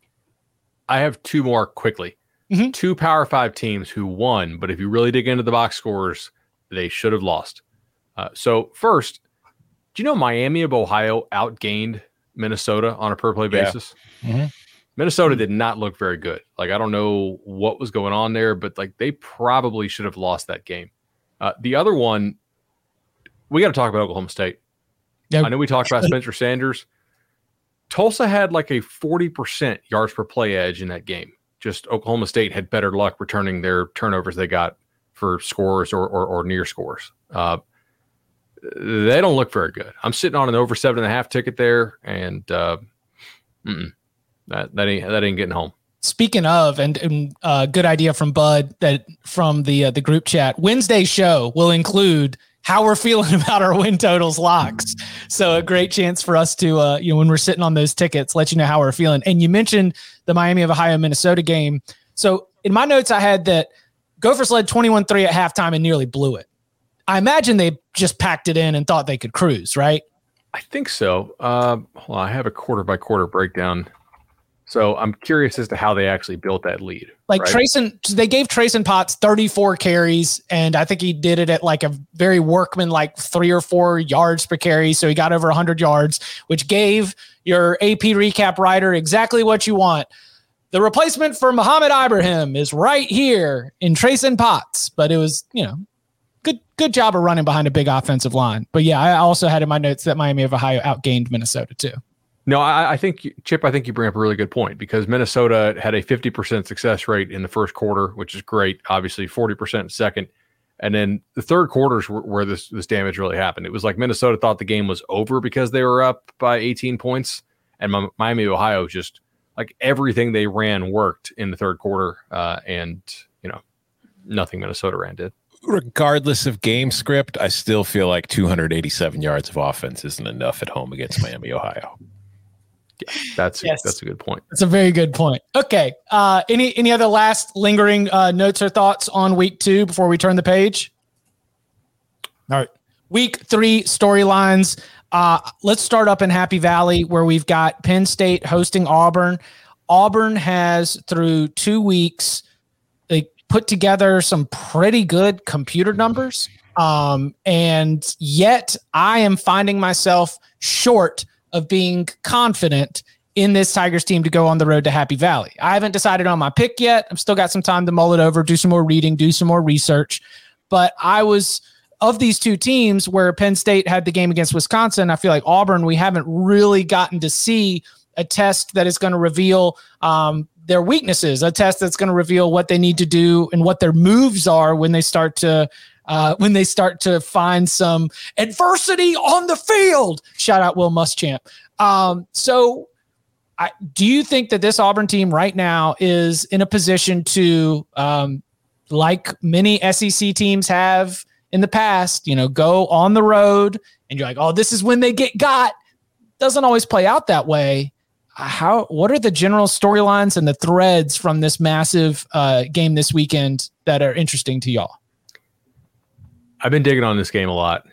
I have 2 more quickly. 2 Power 5 teams who won, but if you really dig into the box scores, they should have lost. So first, do you know Miami of Ohio outgained Minnesota on a per play basis? Mm-hmm. Minnesota did not look very good. I don't know what was going on there, but they probably should have lost that game. The other one, we got to talk about Oklahoma State. Yep. I know we talked about Spencer Sanders. Tulsa had like a 40% yards per play edge in that game. Just Oklahoma State had better luck returning their turnovers they got for scores or near scores. They don't look very good. I'm sitting on an over 7.5 ticket there, and that ain't getting home. Speaking of, and good idea from Bud that from the group chat. Wednesday's show will include how we're feeling about our win totals locks. So a great chance for us to, when we're sitting on those tickets, let you know how we're feeling. And you mentioned the Miami of Ohio, Minnesota game. So in my notes, I had that Gophers led 21-3 at halftime and nearly blew it. I imagine they just packed it in and thought they could cruise, right? I think so. Well, I have a quarter by quarter breakdown. So I'm curious as to how they actually built that lead. Like right? They gave Trayson Potts 34 carries, and I think he did it at like a very workman, like 3 or 4 yards per carry. So he got over 100 yards, which gave your AP recap writer exactly what you want. The replacement for Muhammad Ibrahim is right here in Trayson Potts, but it was, good job of running behind a big offensive line. But yeah, I also had in my notes that Miami of Ohio outgained Minnesota too. No, I think, Chip, I think you bring up a really good point because Minnesota had a 50% success rate in the first quarter, which is great. Obviously 40% in second. And then the third quarters where this damage really happened. It was like Minnesota thought the game was over because they were up by 18 points. And Miami of Ohio just like everything they ran worked in the third quarter. And nothing Minnesota ran did. Regardless of game script, I still feel like 287 yards of offense isn't enough at home against Miami, Ohio. Yeah, that's a good point. That's a very good point. Okay. Any other last lingering notes or thoughts on week 2 before we turn the page? All right. Week 3 storylines. Let's start up in Happy Valley where we've got Penn State hosting Auburn. Auburn has through 2 weeks, they put together some pretty good computer numbers. And yet I am finding myself short of being confident in this Tigers team to go on the road to Happy Valley. I haven't decided on my pick yet. I've still got some time to mull it over, do some more reading, do some more research. But I was of these two teams where Penn State had the game against Wisconsin. I feel like Auburn, we haven't really gotten to see a test that is going to reveal their weaknesses, a test that's going to reveal what they need to do and what their moves are when they start to find some adversity on the field. Shout out Will Muschamp. Do you think that this Auburn team right now is in a position to, like many SEC teams have in the past, go on the road and you're like, oh, this is when they get got? Doesn't always play out that way. What are the general storylines and the threads from this massive game this weekend that are interesting to y'all? I've been digging on this game a lot.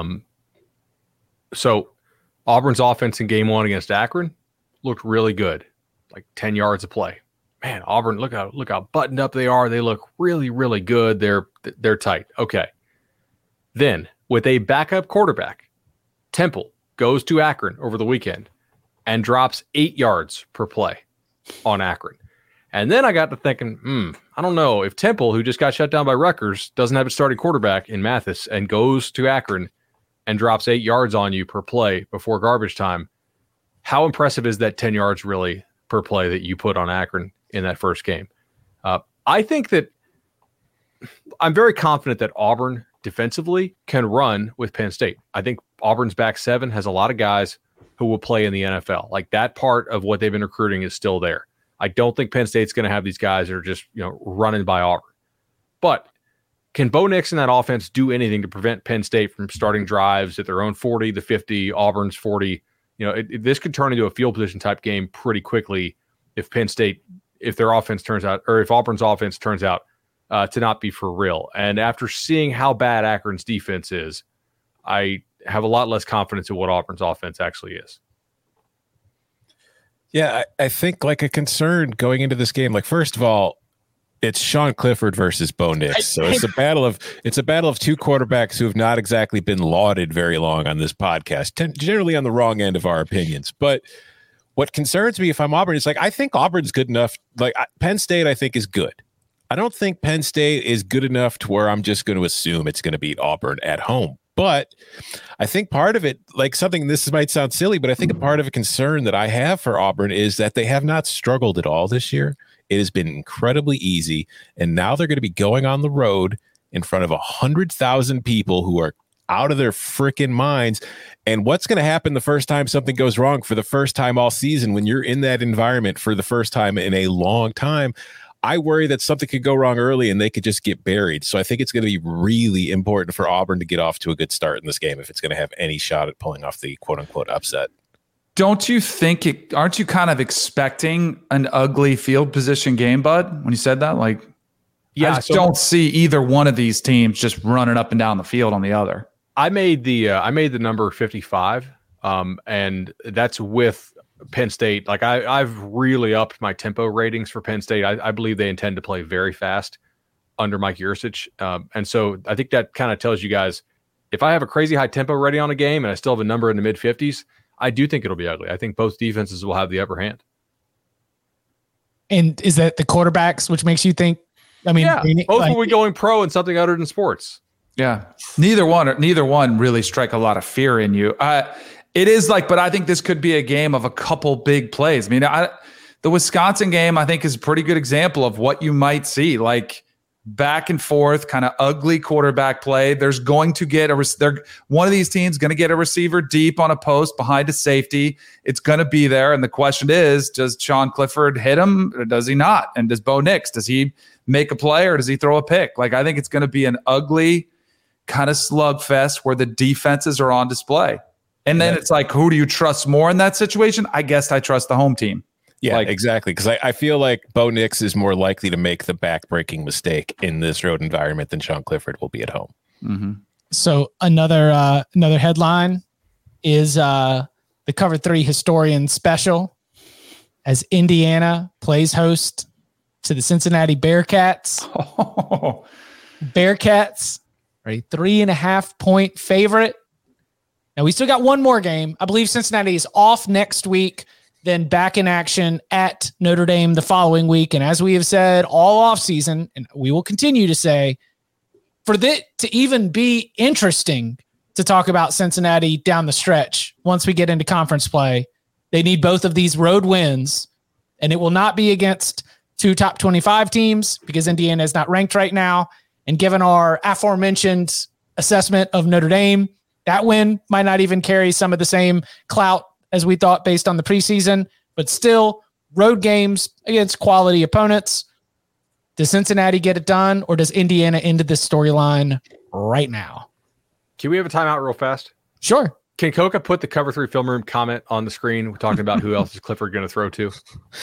So Auburn's offense in game 1 against Akron looked really good, like 10 yards of play. Man, Auburn, look how buttoned up they are. They look really, really good. They're tight. Okay. Then with a backup quarterback, Temple goes to Akron over the weekend and drops 8 yards per play on Akron. And then I got to thinking, I don't know if Temple, who just got shut down by Rutgers, doesn't have a starting quarterback in Mathis and goes to Akron and drops 8 yards on you per play before garbage time. How impressive is that 10 yards really per play that you put on Akron in that first game? I think that I'm very confident that Auburn defensively can run with Penn State. I think Auburn's back 7 has a lot of guys who will play in the NFL. Like that part of what they've been recruiting is still there. I don't think Penn State's going to have these guys that are just, running by Auburn. But can Bo Nix and that offense do anything to prevent Penn State from starting drives at their own 40, the 50, Auburn's 40? This could turn into a field position type game pretty quickly if their offense turns out, or if Auburn's offense turns out to not be for real. And after seeing how bad Akron's defense is, I have a lot less confidence in what Auburn's offense actually is. Yeah, I think like a concern going into this game, like first of all, it's Sean Clifford versus Bo Nix. So it's a battle of two quarterbacks who have not exactly been lauded very long on this podcast, generally on the wrong end of our opinions. But what concerns me if I'm Auburn is like, I think Auburn's good enough. Like Penn State, I think is good. I don't think Penn State is good enough to where I'm just going to assume it's going to beat Auburn at home. But I think part of it, like something, this might sound silly, but I think a part of a concern that I have for Auburn is that they have not struggled at all this year. It has been incredibly easy. And now they're going to be going on the road in front of 100,000 people who are out of their freaking minds. And what's going to happen the first time something goes wrong for the first time all season, when you're in that environment for the first time in a long time? I worry that something could go wrong early and they could just get buried. So I think it's going to be really important for Auburn to get off to a good start in this game if it's going to have any shot at pulling off the quote unquote upset. Don't you think aren't you kind of expecting an ugly field position game, Bud, when you said that? Like, yeah, I just don't see either one of these teams just running up and down the field on the other. I made the number 55, and that's with Penn State. Like I've really upped my tempo ratings for Penn State. I believe they intend to play very fast under Mike Yurcich. And so I think that kind of tells you guys, if I have a crazy high tempo rating on a game and I still have a number in the mid 50s, I do think it'll be ugly. I think both defenses will have the upper hand. And is that the quarterbacks, which makes you think, I mean, yeah, both will be going pro in something other than sports. Yeah. Neither one really strike a lot of fear in you. It is like, but I think this could be a game of a couple big plays. I mean, the Wisconsin game, I think, is a pretty good example of what you might see, like back and forth, kind of ugly quarterback play. There's going to get one of these teams going to get a receiver deep on a post behind a safety. It's going to be there. And the question is, does Sean Clifford hit him or does he not? And does Bo Nix, does he make a play or does he throw a pick? Like, I think it's going to be an ugly kind of slugfest where the defenses are on display. And then it's like, who do you trust more in that situation? I guess I trust the home team. Yeah, exactly. Because I feel like Bo Nix is more likely to make the back-breaking mistake in this road environment than Sean Clifford will be at home. Mm-hmm. So another headline is the Cover 3 Historian Special, as Indiana plays host to the Cincinnati Bearcats. Oh. Bearcats are a 3.5-point favorite. Now, we still got one more game. I believe Cincinnati is off next week, then back in action at Notre Dame the following week. And as we have said all offseason, and we will continue to say, for that to even be interesting to talk about Cincinnati down the stretch, once we get into conference play, they need both of these road wins. And it will not be against two top 25 teams because Indiana is not ranked right now. And given our aforementioned assessment of Notre Dame, that win might not even carry some of the same clout as we thought based on the preseason, but still road games against quality opponents. Does Cincinnati get it done, or does Indiana end this storyline right now? Can we have a timeout real fast? Sure. Can Coca put the Cover 3 Film Room comment on the screen? We're talking about who else is Clifford going to throw to.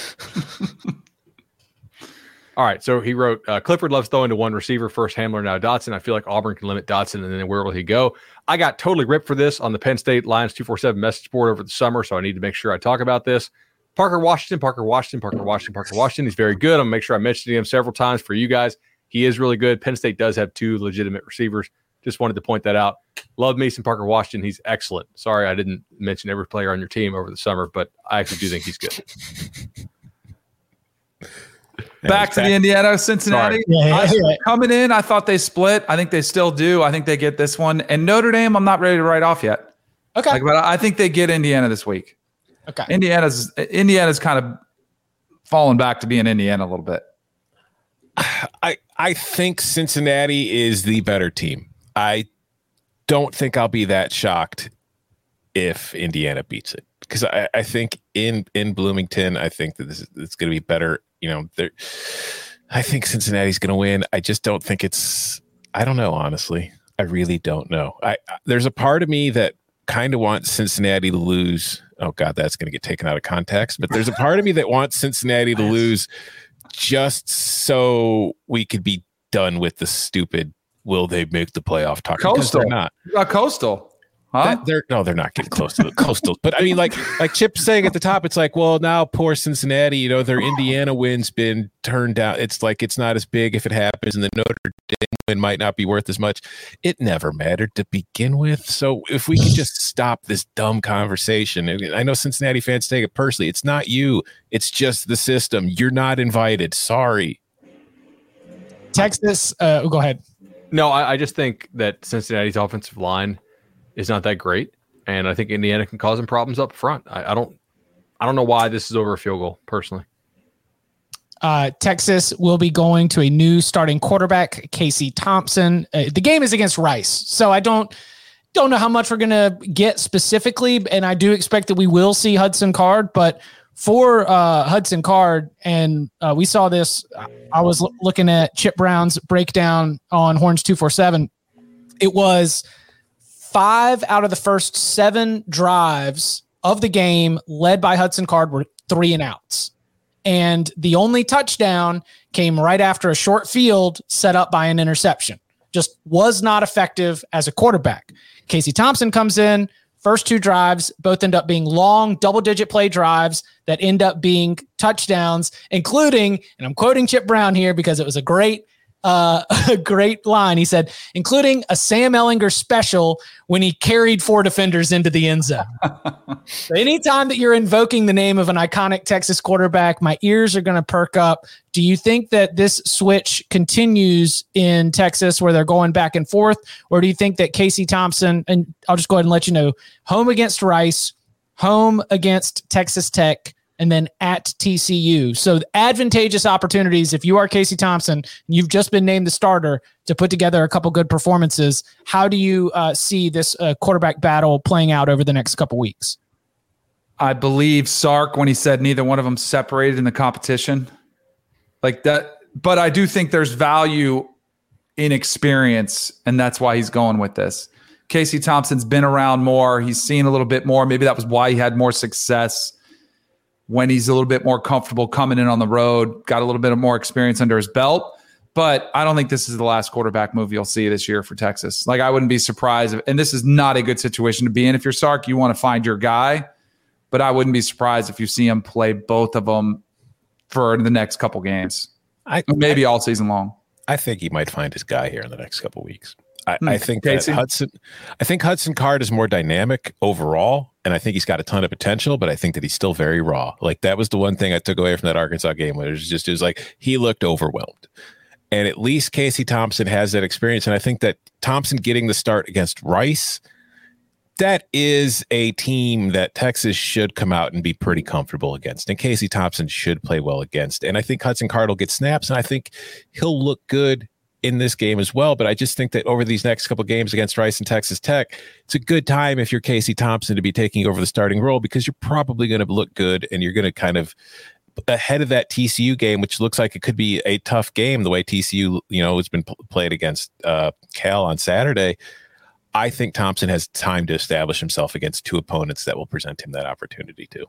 All right, so he wrote, Clifford loves throwing to one receiver, first Hamler, now Dotson. I feel like Auburn can limit Dotson, and then where will he go? I got totally ripped for this on the Penn State Lions 247 message board over the summer, so I need to make sure I talk about this. Parker Washington. He's very good. I'm going to make sure I mentioned him several times for you guys. He is really good. Penn State does have two legitimate receivers. Just wanted to point that out. Love me some Parker Washington. He's excellent. Sorry I didn't mention every player on your team over the summer, but I actually do think he's good. Back to the Indiana Cincinnati. Coming in, I thought they split. I think they still do. I think they get this one. And Notre Dame, I'm not ready to write off yet. Okay. But I think they get Indiana this week. Okay. Indiana's kind of fallen back to being Indiana a little bit. I think Cincinnati is the better team. I don't think I'll be that shocked if Indiana beats it, because I think in Bloomington, I think that it's going to be better. You know, I think Cincinnati's going to win. I just don't think I don't know, honestly. I really don't know. There's a part of me that kind of wants Cincinnati to lose. Oh God, that's going to get taken out of context. But there's a part of me that wants Cincinnati to lose just so we could be done with the stupid, will they make the playoff talk? Coastal. They're not. Coastal. Huh? They're not getting close to the Coastal. But I mean, like Chip's saying at the top, it's like, well, now poor Cincinnati, you know, their Indiana win's been turned down. It's like it's not as big if it happens, and the Notre Dame win might not be worth as much. It never mattered to begin with. So if we could just stop this dumb conversation. I know Cincinnati fans take it personally. It's not you. It's just the system. You're not invited. Sorry. Texas. Go ahead. No, I just think that Cincinnati's offensive line is not that great, and I think Indiana can cause them problems up front. I don't know why this is over a field goal, personally. Texas will be going to a new starting quarterback, Casey Thompson. The game is against Rice, so I don't know how much we're going to get specifically, and I do expect that we will see Hudson Card, but for Hudson Card, and we saw this, I was looking at Chip Brown's breakdown on Horns 247. It was 5 out of the first 7 drives of the game led by Hudson Card were 3 and outs. And the only touchdown came right after a short field set up by an interception. Just was not effective as a quarterback. Casey Thompson comes in, first 2 drives, both end up being long double-digit play drives that end up being touchdowns, including, and I'm quoting Chip Brown here because it was a great line. He said, including a Sam Ehlinger special when he carried 4 defenders into the end zone. So anytime that you're invoking the name of an iconic Texas quarterback, my ears are going to perk up. Do you think that this switch continues in Texas where they're going back and forth? Or do you think that Casey Thompson, and I'll just go ahead and let you know, home against Rice, home against Texas Tech, and then at TCU. So advantageous opportunities if you are Casey Thompson, you've just been named the starter to put together a couple good performances. How do you see this quarterback battle playing out over the next couple weeks? I believe Sark when he said neither one of them separated in the competition. Like that, but I do think there's value in experience, and that's why he's going with this. Casey Thompson's been around more. He's seen a little bit more. Maybe that was why he had more success when he's a little bit more comfortable coming in on the road, got a little bit of more experience under his belt. But I don't think this is the last quarterback move you'll see this year for Texas. Like, I wouldn't be surprised. And this is not a good situation to be in. If you're Sark, you want to find your guy. But I wouldn't be surprised if you see him play both of them for the next couple games. Maybe all season long. I think he might find his guy here in the next couple weeks. I think that Hudson Card is more dynamic overall, and I think he's got a ton of potential, but I think that he's still very raw. Like, that was the one thing I took away from that Arkansas game, where it was like he looked overwhelmed. And at least Casey Thompson has that experience, and I think that Thompson getting the start against Rice, that is a team that Texas should come out and be pretty comfortable against, and Casey Thompson should play well against. And I think Hudson Card will get snaps, and I think he'll look good in this game as well. But I just think that over these next couple of games against Rice and Texas Tech, it's a good time if you're Casey Thompson to be taking over the starting role, because you're probably going to look good and you're going to kind of ahead of that TCU game, which looks like it could be a tough game the way TCU, has been played against Cal on Saturday. I think Thompson has time to establish himself against 2 opponents that will present him that opportunity too.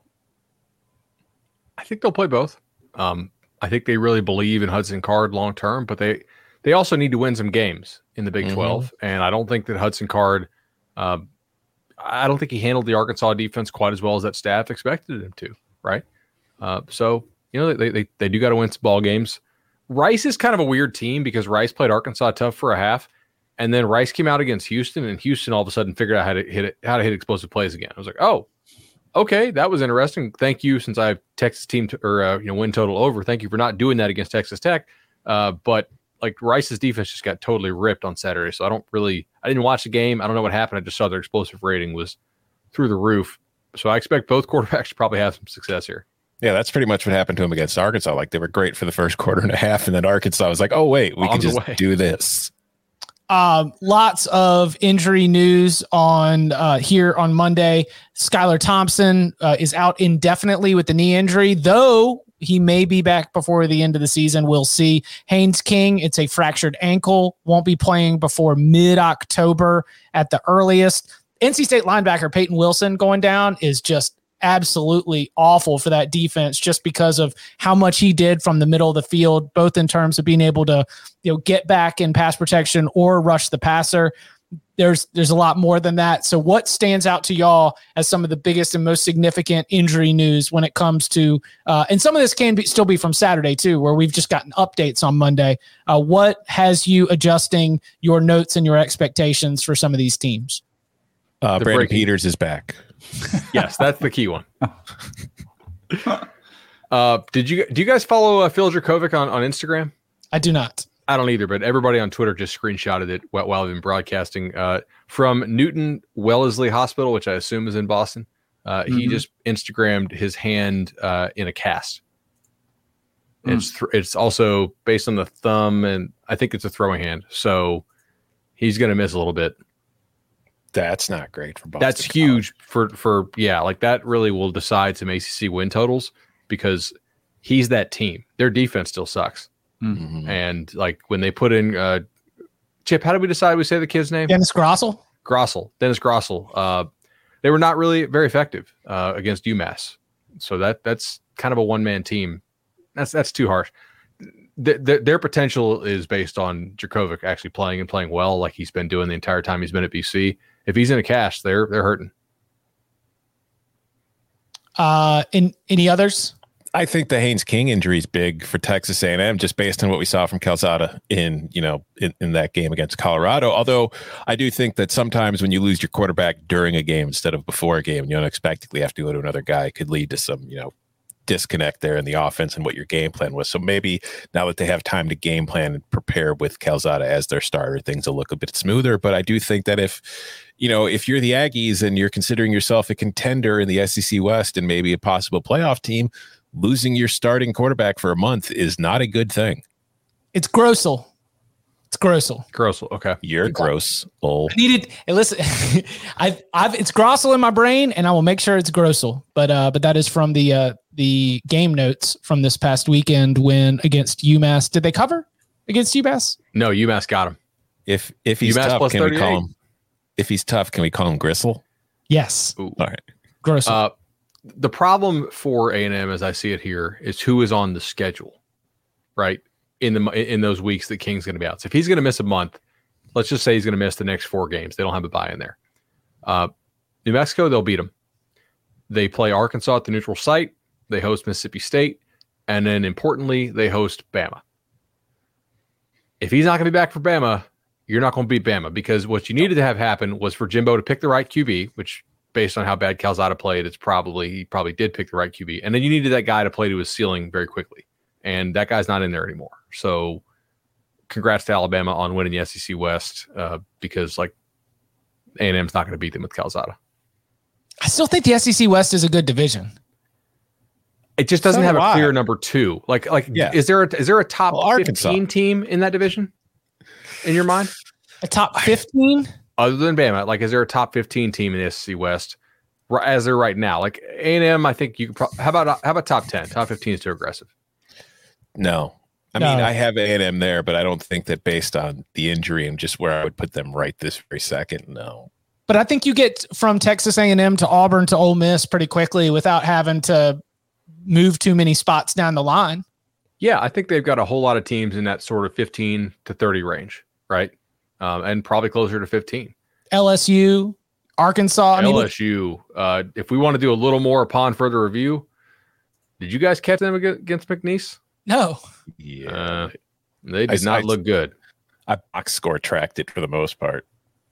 I think they'll play both. I think they really believe in Hudson Card long term, but they also need to win some games in the Big 12. And I don't think that Hudson Card, I don't think he handled the Arkansas defense quite as well as that staff expected him to, right? So they do got to win some ball games. Rice is kind of a weird team because Rice played Arkansas tough for a half, and then Rice came out against Houston, and Houston all of a sudden figured out how to hit explosive plays again. I was like, oh, okay, that was interesting. Thank you, since I have Texas team win total over. Thank you for not doing that against Texas Tech. But like, Rice's defense just got totally ripped on Saturday. So I didn't watch the game. I don't know what happened. I just saw their explosive rating was through the roof. So I expect both quarterbacks to probably have some success here. Yeah, that's pretty much what happened to him against Arkansas. Like, they were great for the first quarter and a half, and then Arkansas was like, oh, wait, we can just do this. Lots of injury news on here on Monday. Skylar Thompson is out indefinitely with the knee injury, though he may be back before the end of the season. We'll see. Haynes King, it's a fractured ankle, won't be playing before mid-October at the earliest. NC State linebacker Peyton Wilson going down is just absolutely awful for that defense, just because of how much he did from the middle of the field, both in terms of being able to get back in pass protection or rush the passer. There's a lot more than that. So what stands out to y'all as some of the biggest and most significant injury news when it comes to, and some of this can still be from Saturday too, where we've just gotten updates on Monday. What has you adjusting your notes and your expectations for some of these teams? Brandon Peters is back. Yes, that's the key one. Do you guys follow Phil Dracovic on Instagram? I do not. I don't either, but everybody on Twitter just screenshotted it while I've been broadcasting. From Newton Wellesley Hospital, which I assume is in Boston. He just Instagrammed his hand in a cast. It's also based on the thumb, and I think it's a throwing hand. So he's going to miss a little bit. That's not great for Boston. That's huge for like that really will decide some ACC win totals because he's that team. Their defense still sucks. Mm-hmm. And like when they put in Chip, how did we decide we say the kid's name? Dennis Grossel. Dennis Grossel. They were not really very effective against UMass. So that's kind of a one-man team. That's too harsh. Their potential is based on Jurkovec actually playing well, like he's been doing the entire time he's been at BC. If he's in a cast, they're hurting. In any others? I think the Haynes King injury is big for Texas A&M, just based on what we saw from Calzada in that game against Colorado. Although I do think that sometimes when you lose your quarterback during a game instead of before a game, you unexpectedly have to go to another guy. It could lead to some, disconnect there in the offense and what your game plan was. So maybe now that they have time to game plan and prepare with Calzada as their starter, things will look a bit smoother. But I do think that if you're the Aggies and you're considering yourself a contender in the SEC West and maybe a possible playoff team, losing your starting quarterback for a month is not a good thing. It's Grossel. Grossel. Okay. You're gross. Old. Listen, it's Grossel in my brain, and I will make sure it's Grossel. But that is from the game notes from this past weekend when against UMass. Did they cover against UMass? No, UMass got him. If he's UMass tough, can 38. we call him? If he's tough, can we call him Gristle? Yes. Ooh. All right. Grossel. The problem for A&M, as I see it here, is who is on the schedule, right? In those weeks that King's going to be out. So if he's going to miss a month, let's just say he's going to miss the next 4 games. They don't have a bye in there. New Mexico, they'll beat them. They play Arkansas at the neutral site. They host Mississippi State. And then importantly, they host Bama. If he's not going to be back for Bama, you're not going to beat Bama because what you needed to have happen was for Jimbo to pick the right QB, which based on how bad Calzada played, he probably did pick the right QB. And then you needed that guy to play to his ceiling very quickly. And that guy's not in there anymore. So congrats to Alabama on winning the SEC West because like A&M's not going to beat them with Calzada. I still think the SEC West is a good division. It just doesn't have a clear number 2. Yeah. Is there a top 15 team in that division in your mind? A top 15? Other than Bama, is there a top 15 team in the SEC West as they're right now? Like A&M, I think you could how about top 10? Top 15 is too aggressive. No. I mean, I have A&M there, but I don't think that based on the injury and just where I would put them right this very second, no. But I think you get from Texas A&M to Auburn to Ole Miss pretty quickly without having to move too many spots down the line. Yeah, I think they've got a whole lot of teams in that sort of 15 to 30 range, right? And probably closer to 15. LSU, Arkansas. LSU. If we want to do a little more upon further review, did you guys catch them against McNeese? No. Yeah. They did not look good. I box score tracked it for the most part.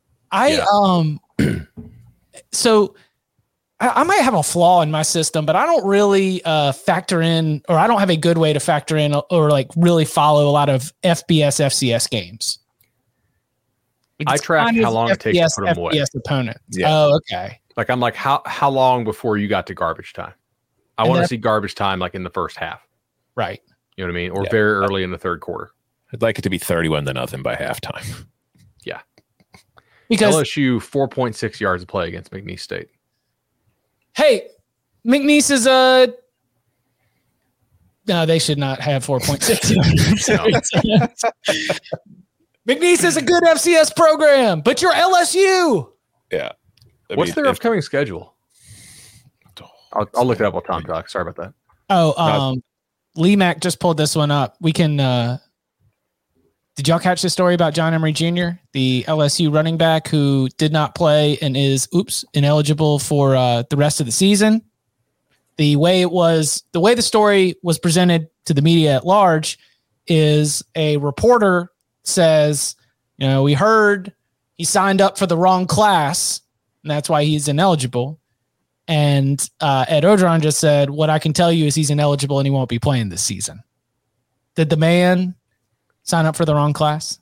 So I might have a flaw in my system, but I don't really factor in, or I don't have a good way to factor in or really follow a lot of FBS, FCS games. I track how long it takes to put them away. FBS opponents. Yeah. Oh, okay. I'm like, how long before you got to garbage time? I want to see garbage time in the first half. Right. You know what I mean? Or very early in the third quarter. I'd like it to be 31-0 by halftime. Yeah. Because LSU 4.6 yards of play against McNeese State. Hey, McNeese is no, they should not have 4.6. McNeese is a good FCS program, but you're LSU. Yeah. What's their upcoming schedule? I'll look it up while Tom talks. Sorry about that. Lee Mack just pulled this one up. We can. Did y'all catch the story about John Emery Jr., the LSU running back who did not play and is ineligible for the rest of the season? The way the story was presented to the media at large is a reporter says, we heard he signed up for the wrong class and that's why he's ineligible. And Ed Orgeron just said, what I can tell you is he's ineligible and he won't be playing this season. Did the man sign up for the wrong class?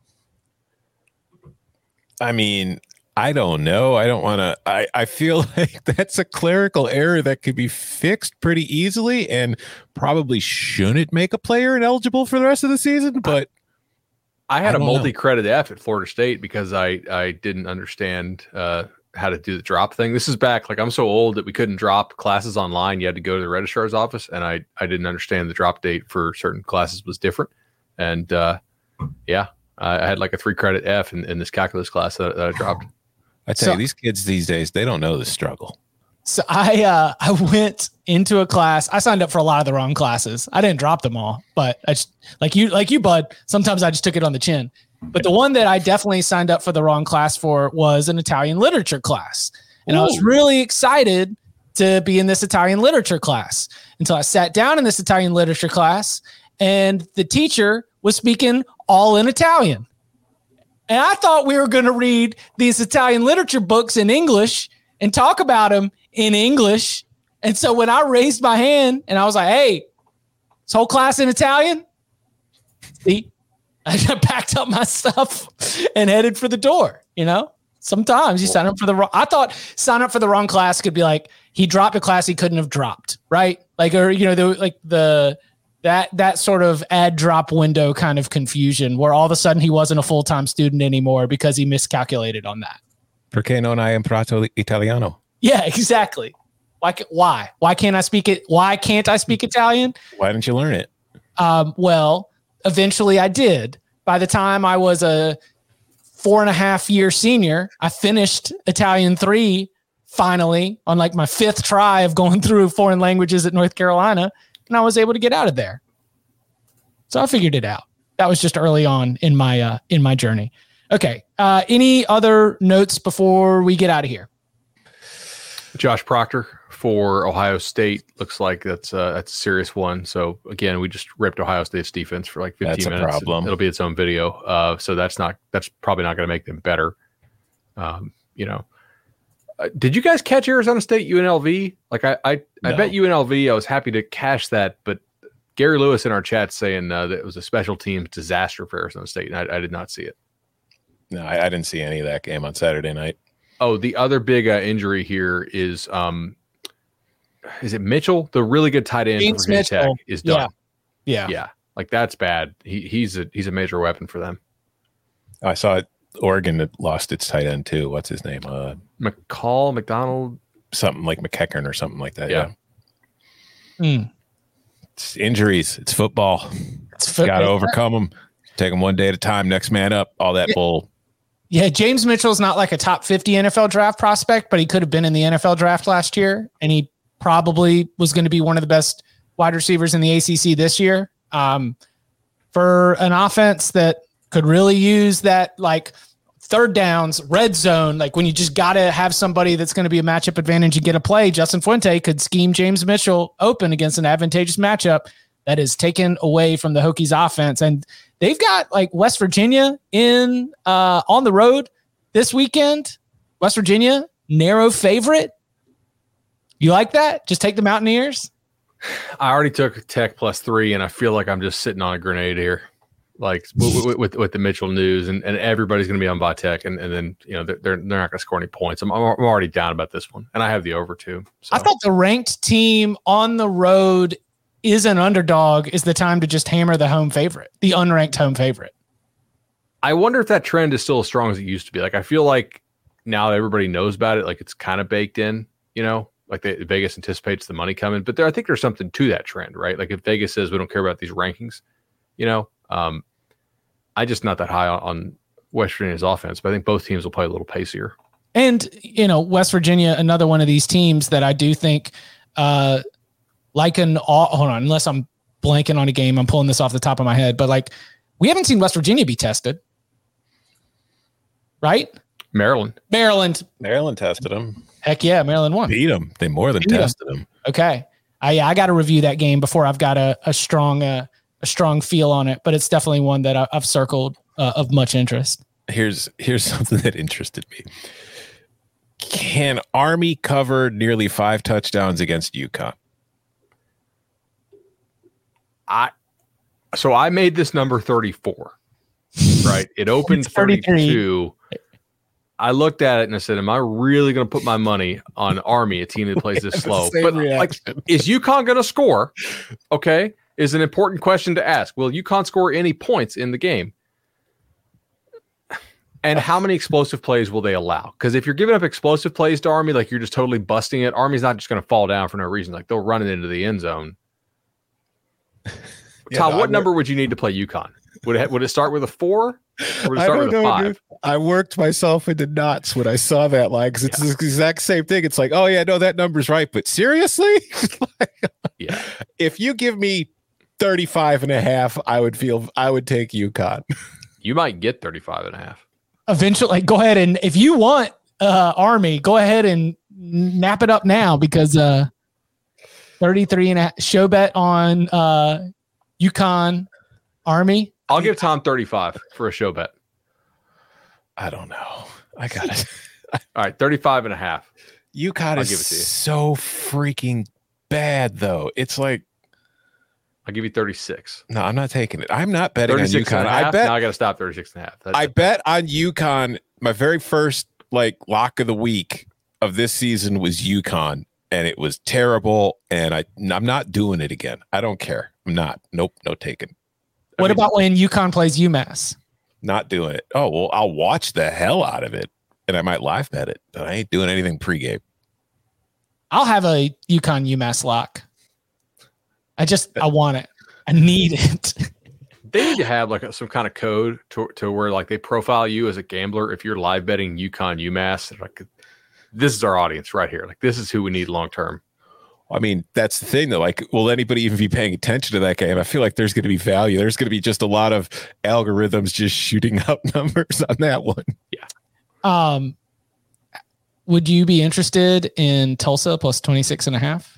I mean, I don't know. I don't want to. I feel like that's a clerical error that could be fixed pretty easily and probably shouldn't make a player ineligible for the rest of the season. But I had a multi-credit F at Florida State because I didn't understand how to do the drop thing. This is back, like I'm so old that we couldn't drop classes online. You had to go to the registrar's office, and I didn't understand the drop date for certain classes was different. And I had like a 3-credit F in this calculus class that I dropped. I tell you, these kids these days, they don't know the struggle. So I went into a class. I signed up for a lot of the wrong classes. I didn't drop them all, but I just, like you, Bud, sometimes I just took it on the chin. But the one that I definitely signed up for the wrong class for was an Italian literature class. And I was really excited to be in this Italian literature class until I sat down in this Italian literature class and the teacher was speaking all in Italian. And I thought we were going to read these Italian literature books in English and talk about them in English. And so when I raised my hand and I was like, hey, this whole class in Italian, see, I packed up my stuff and headed for the door. You know, sometimes you sign up for the wrong. I thought sign up for the wrong class could be like he dropped a class he couldn't have dropped, right? Like, or, you know, that sort of add drop window kind of confusion where all of a sudden he wasn't a full-time student anymore because he miscalculated on that. Perché non hai imparato italiano? Yeah, exactly. Why? Why can't I speak it? Why can't I speak Italian? Why didn't you learn it? Well, eventually I did. By the time I was a 4.5-year senior, I finished Italian 3 finally on like my 5th try of going through foreign languages at North Carolina. And I was able to get out of there. So I figured it out. That was just early on in my journey. Okay. Any other notes before we get out of here? Josh Proctor for Ohio State looks like that's a serious one. So again, we just ripped Ohio State's defense for like 15 minutes. That's a problem. It'll be its own video. So that's probably not going to make them better. Did you guys catch Arizona State UNLV? Like I bet UNLV. I was happy to cash that, but Gary Lewis in our chat saying that it was a special teams disaster for Arizona State, and I did not see it. No, I didn't see any of that game on Saturday night. Oh, the other big injury here is it Mitchell? The really good tight end for Virginia Tech is done. Yeah. Like that's bad. He's a major weapon for them. I saw it. Oregon had lost its tight end too. What's his name? McDonald, something like McEachern or something like that. Yeah. It's injuries. It's football. Got to overcome them. Take them one day at a time. Next man up. All that bull. Yeah, James Mitchell's not like a top 50 NFL draft prospect, but he could have been in the NFL draft last year, and he probably was going to be one of the best wide receivers in the ACC this year. For an offense that could really use that, like third downs, red zone, like when you just got to have somebody that's going to be a matchup advantage and get a play, Justin Fuente could scheme James Mitchell open against an advantageous matchup that is taken away from the Hokies offense. And they've got like West Virginia on the road this weekend. West Virginia, narrow favorite. You like that? Just take the Mountaineers. I already took Tech +3, and I feel like I'm just sitting on a grenade here. Like with the Mitchell news, and everybody's going to be on bot Tech, and then they're not going to score any points. I'm already down about this one, and I have the over too. So. I thought the ranked team on the road is an underdog is the time to just hammer the home favorite, the unranked home favorite. I wonder if that trend is still as strong as it used to be. Like I feel like now everybody knows about it, like it's kind of baked in. Like Vegas anticipates the money coming, but I think there's something to that trend, right? Like if Vegas says we don't care about these rankings, I just not that high on West Virginia's offense, but I think both teams will play a little pacier. And, West Virginia, another one of these teams that I do think hold on, unless I'm blanking on a game, I'm pulling this off the top of my head, but like we haven't seen West Virginia be tested, right? Maryland tested them. Heck yeah, Maryland won. Beat them. They more than tested them. Okay. I got to review that game before I've got a strong feel on it, but it's definitely one that I've circled of much interest. Here's something that interested me. Can Army cover nearly 5 touchdowns against UConn? So I made this number 34, right? It opened 32. I looked at it and I said, am I really going to put my money on Army, a team that plays this slow? But like, is UConn going to score? Okay. Is an important question to ask. Will UConn score any points in the game? And how many explosive plays will they allow? Because if you're giving up explosive plays to Army, like you're just totally busting it, Army's not just going to fall down for no reason. Like they'll run it into the end zone. Tom, what number would you need to play UConn? Would it start with a 4? Or would it start with a 5? Dude. I worked myself into knots when I saw that line because it's the exact same thing. It's like, oh yeah, no, that number's right, but seriously, yeah. If you give me 35.5, I would take UConn. You might get 35.5. Eventually, like, go ahead and if you want Army, go ahead and nap it up now because 33.5 show bet on UConn Army. I'll give Tom 35 for a show bet. I don't know. I got it. All right, 35.5. UConn is so freaking bad, though. It's like I'll give you 36. No, I'm not taking it. I'm not betting on UConn. I bet. Now I got to stop 36.5. I bet on UConn. My very first lock of the week of this season was UConn, and it was terrible. And I'm not doing it again. I don't care. I'm not. Nope. No taking. What about when UConn plays UMass? Not doing it. Oh well, I'll watch the hell out of it, and I might live bet it, but I ain't doing anything pregame. I'll have a UConn UMass lock. I want it. I need it. They need to have some kind of code to where like they profile you as a gambler if you're live betting UConn UMass. Like, this is our audience right here. Like, this is who we need long term. I mean, that's the thing though. Like, will anybody even be paying attention to that game? I feel like there's going to be value. There's going to be just a lot of algorithms just shooting up numbers on that one. Yeah. Would you be interested in Tulsa plus 26.5?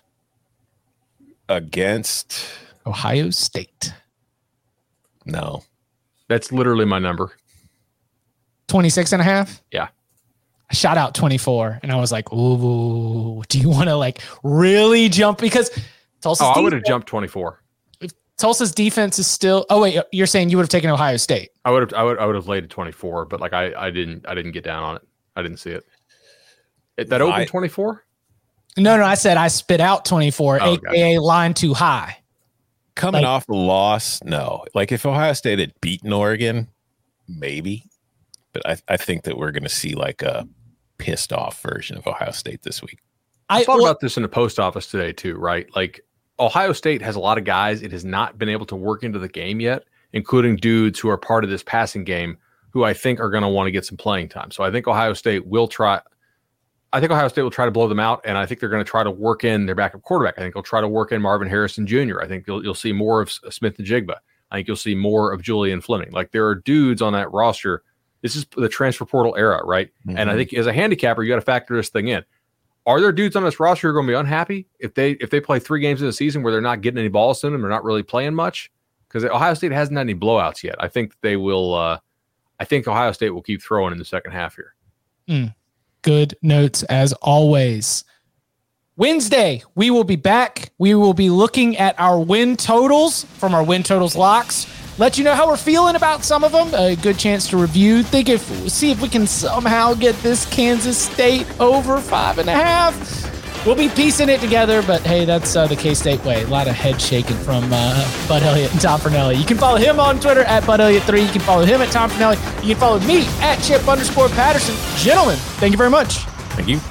Against Ohio State? No. That's literally my number. 26.5? Yeah. I shot out 24 and I was like, ooh, do you want to really jump? Because Tulsa's I would have jumped 24. Tulsa's defense is still, you're saying you would have taken Ohio State. I would have laid at 24, but I didn't get down on it. I didn't see it. That opened 24? No, I said I spit out 24, aka line too high. Coming off a loss, no. Like if Ohio State had beaten Oregon, maybe. But I think that we're going to see a pissed off version of Ohio State this week. I thought about this in the post office today too, right? Like Ohio State has a lot of guys it has not been able to work into the game yet, including dudes who are part of this passing game who I think are going to want to get some playing time. So I think Ohio State will try to blow them out, and I think they're going to try to work in their backup quarterback. I think they'll try to work in Marvin Harrison Jr. I think you'll see more of Smith and Jigba. I think you'll see more of Julian Fleming. Like there are dudes on that roster. This is the transfer portal era, right? Mm-hmm. And I think as a handicapper, you got to factor this thing in. Are there dudes on this roster who are going to be unhappy if they play 3 games in a season where they're not getting any balls to them, they're not really playing much? Because Ohio State hasn't had any blowouts yet. I think they will. I think Ohio State will keep throwing in the second half here. Good notes as always. Wednesday, we will be back. We will be looking at our win totals from our win totals locks. Let you know how we're feeling about some of them. A good chance to review. See if we can somehow get this Kansas State over 5.5. We'll be piecing it together, but hey, that's the K-State way. A lot of head shaking from Bud Elliott and Tom Fornelli. You can follow him on Twitter at BudElliott3. You can follow him at Tom Fornelli. You can follow me at Chip_Patterson. Gentlemen, thank you very much. Thank you.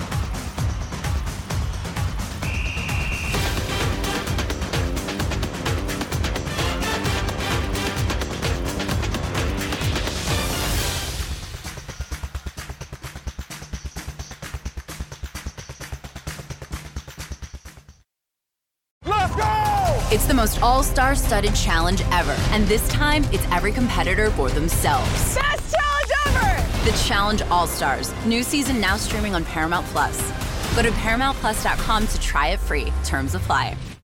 It's the most all-star studded challenge ever. And this time, it's every competitor for themselves. Best challenge ever! The Challenge All-Stars. New season now streaming on Paramount+. Go to ParamountPlus.com to try it free. Terms apply.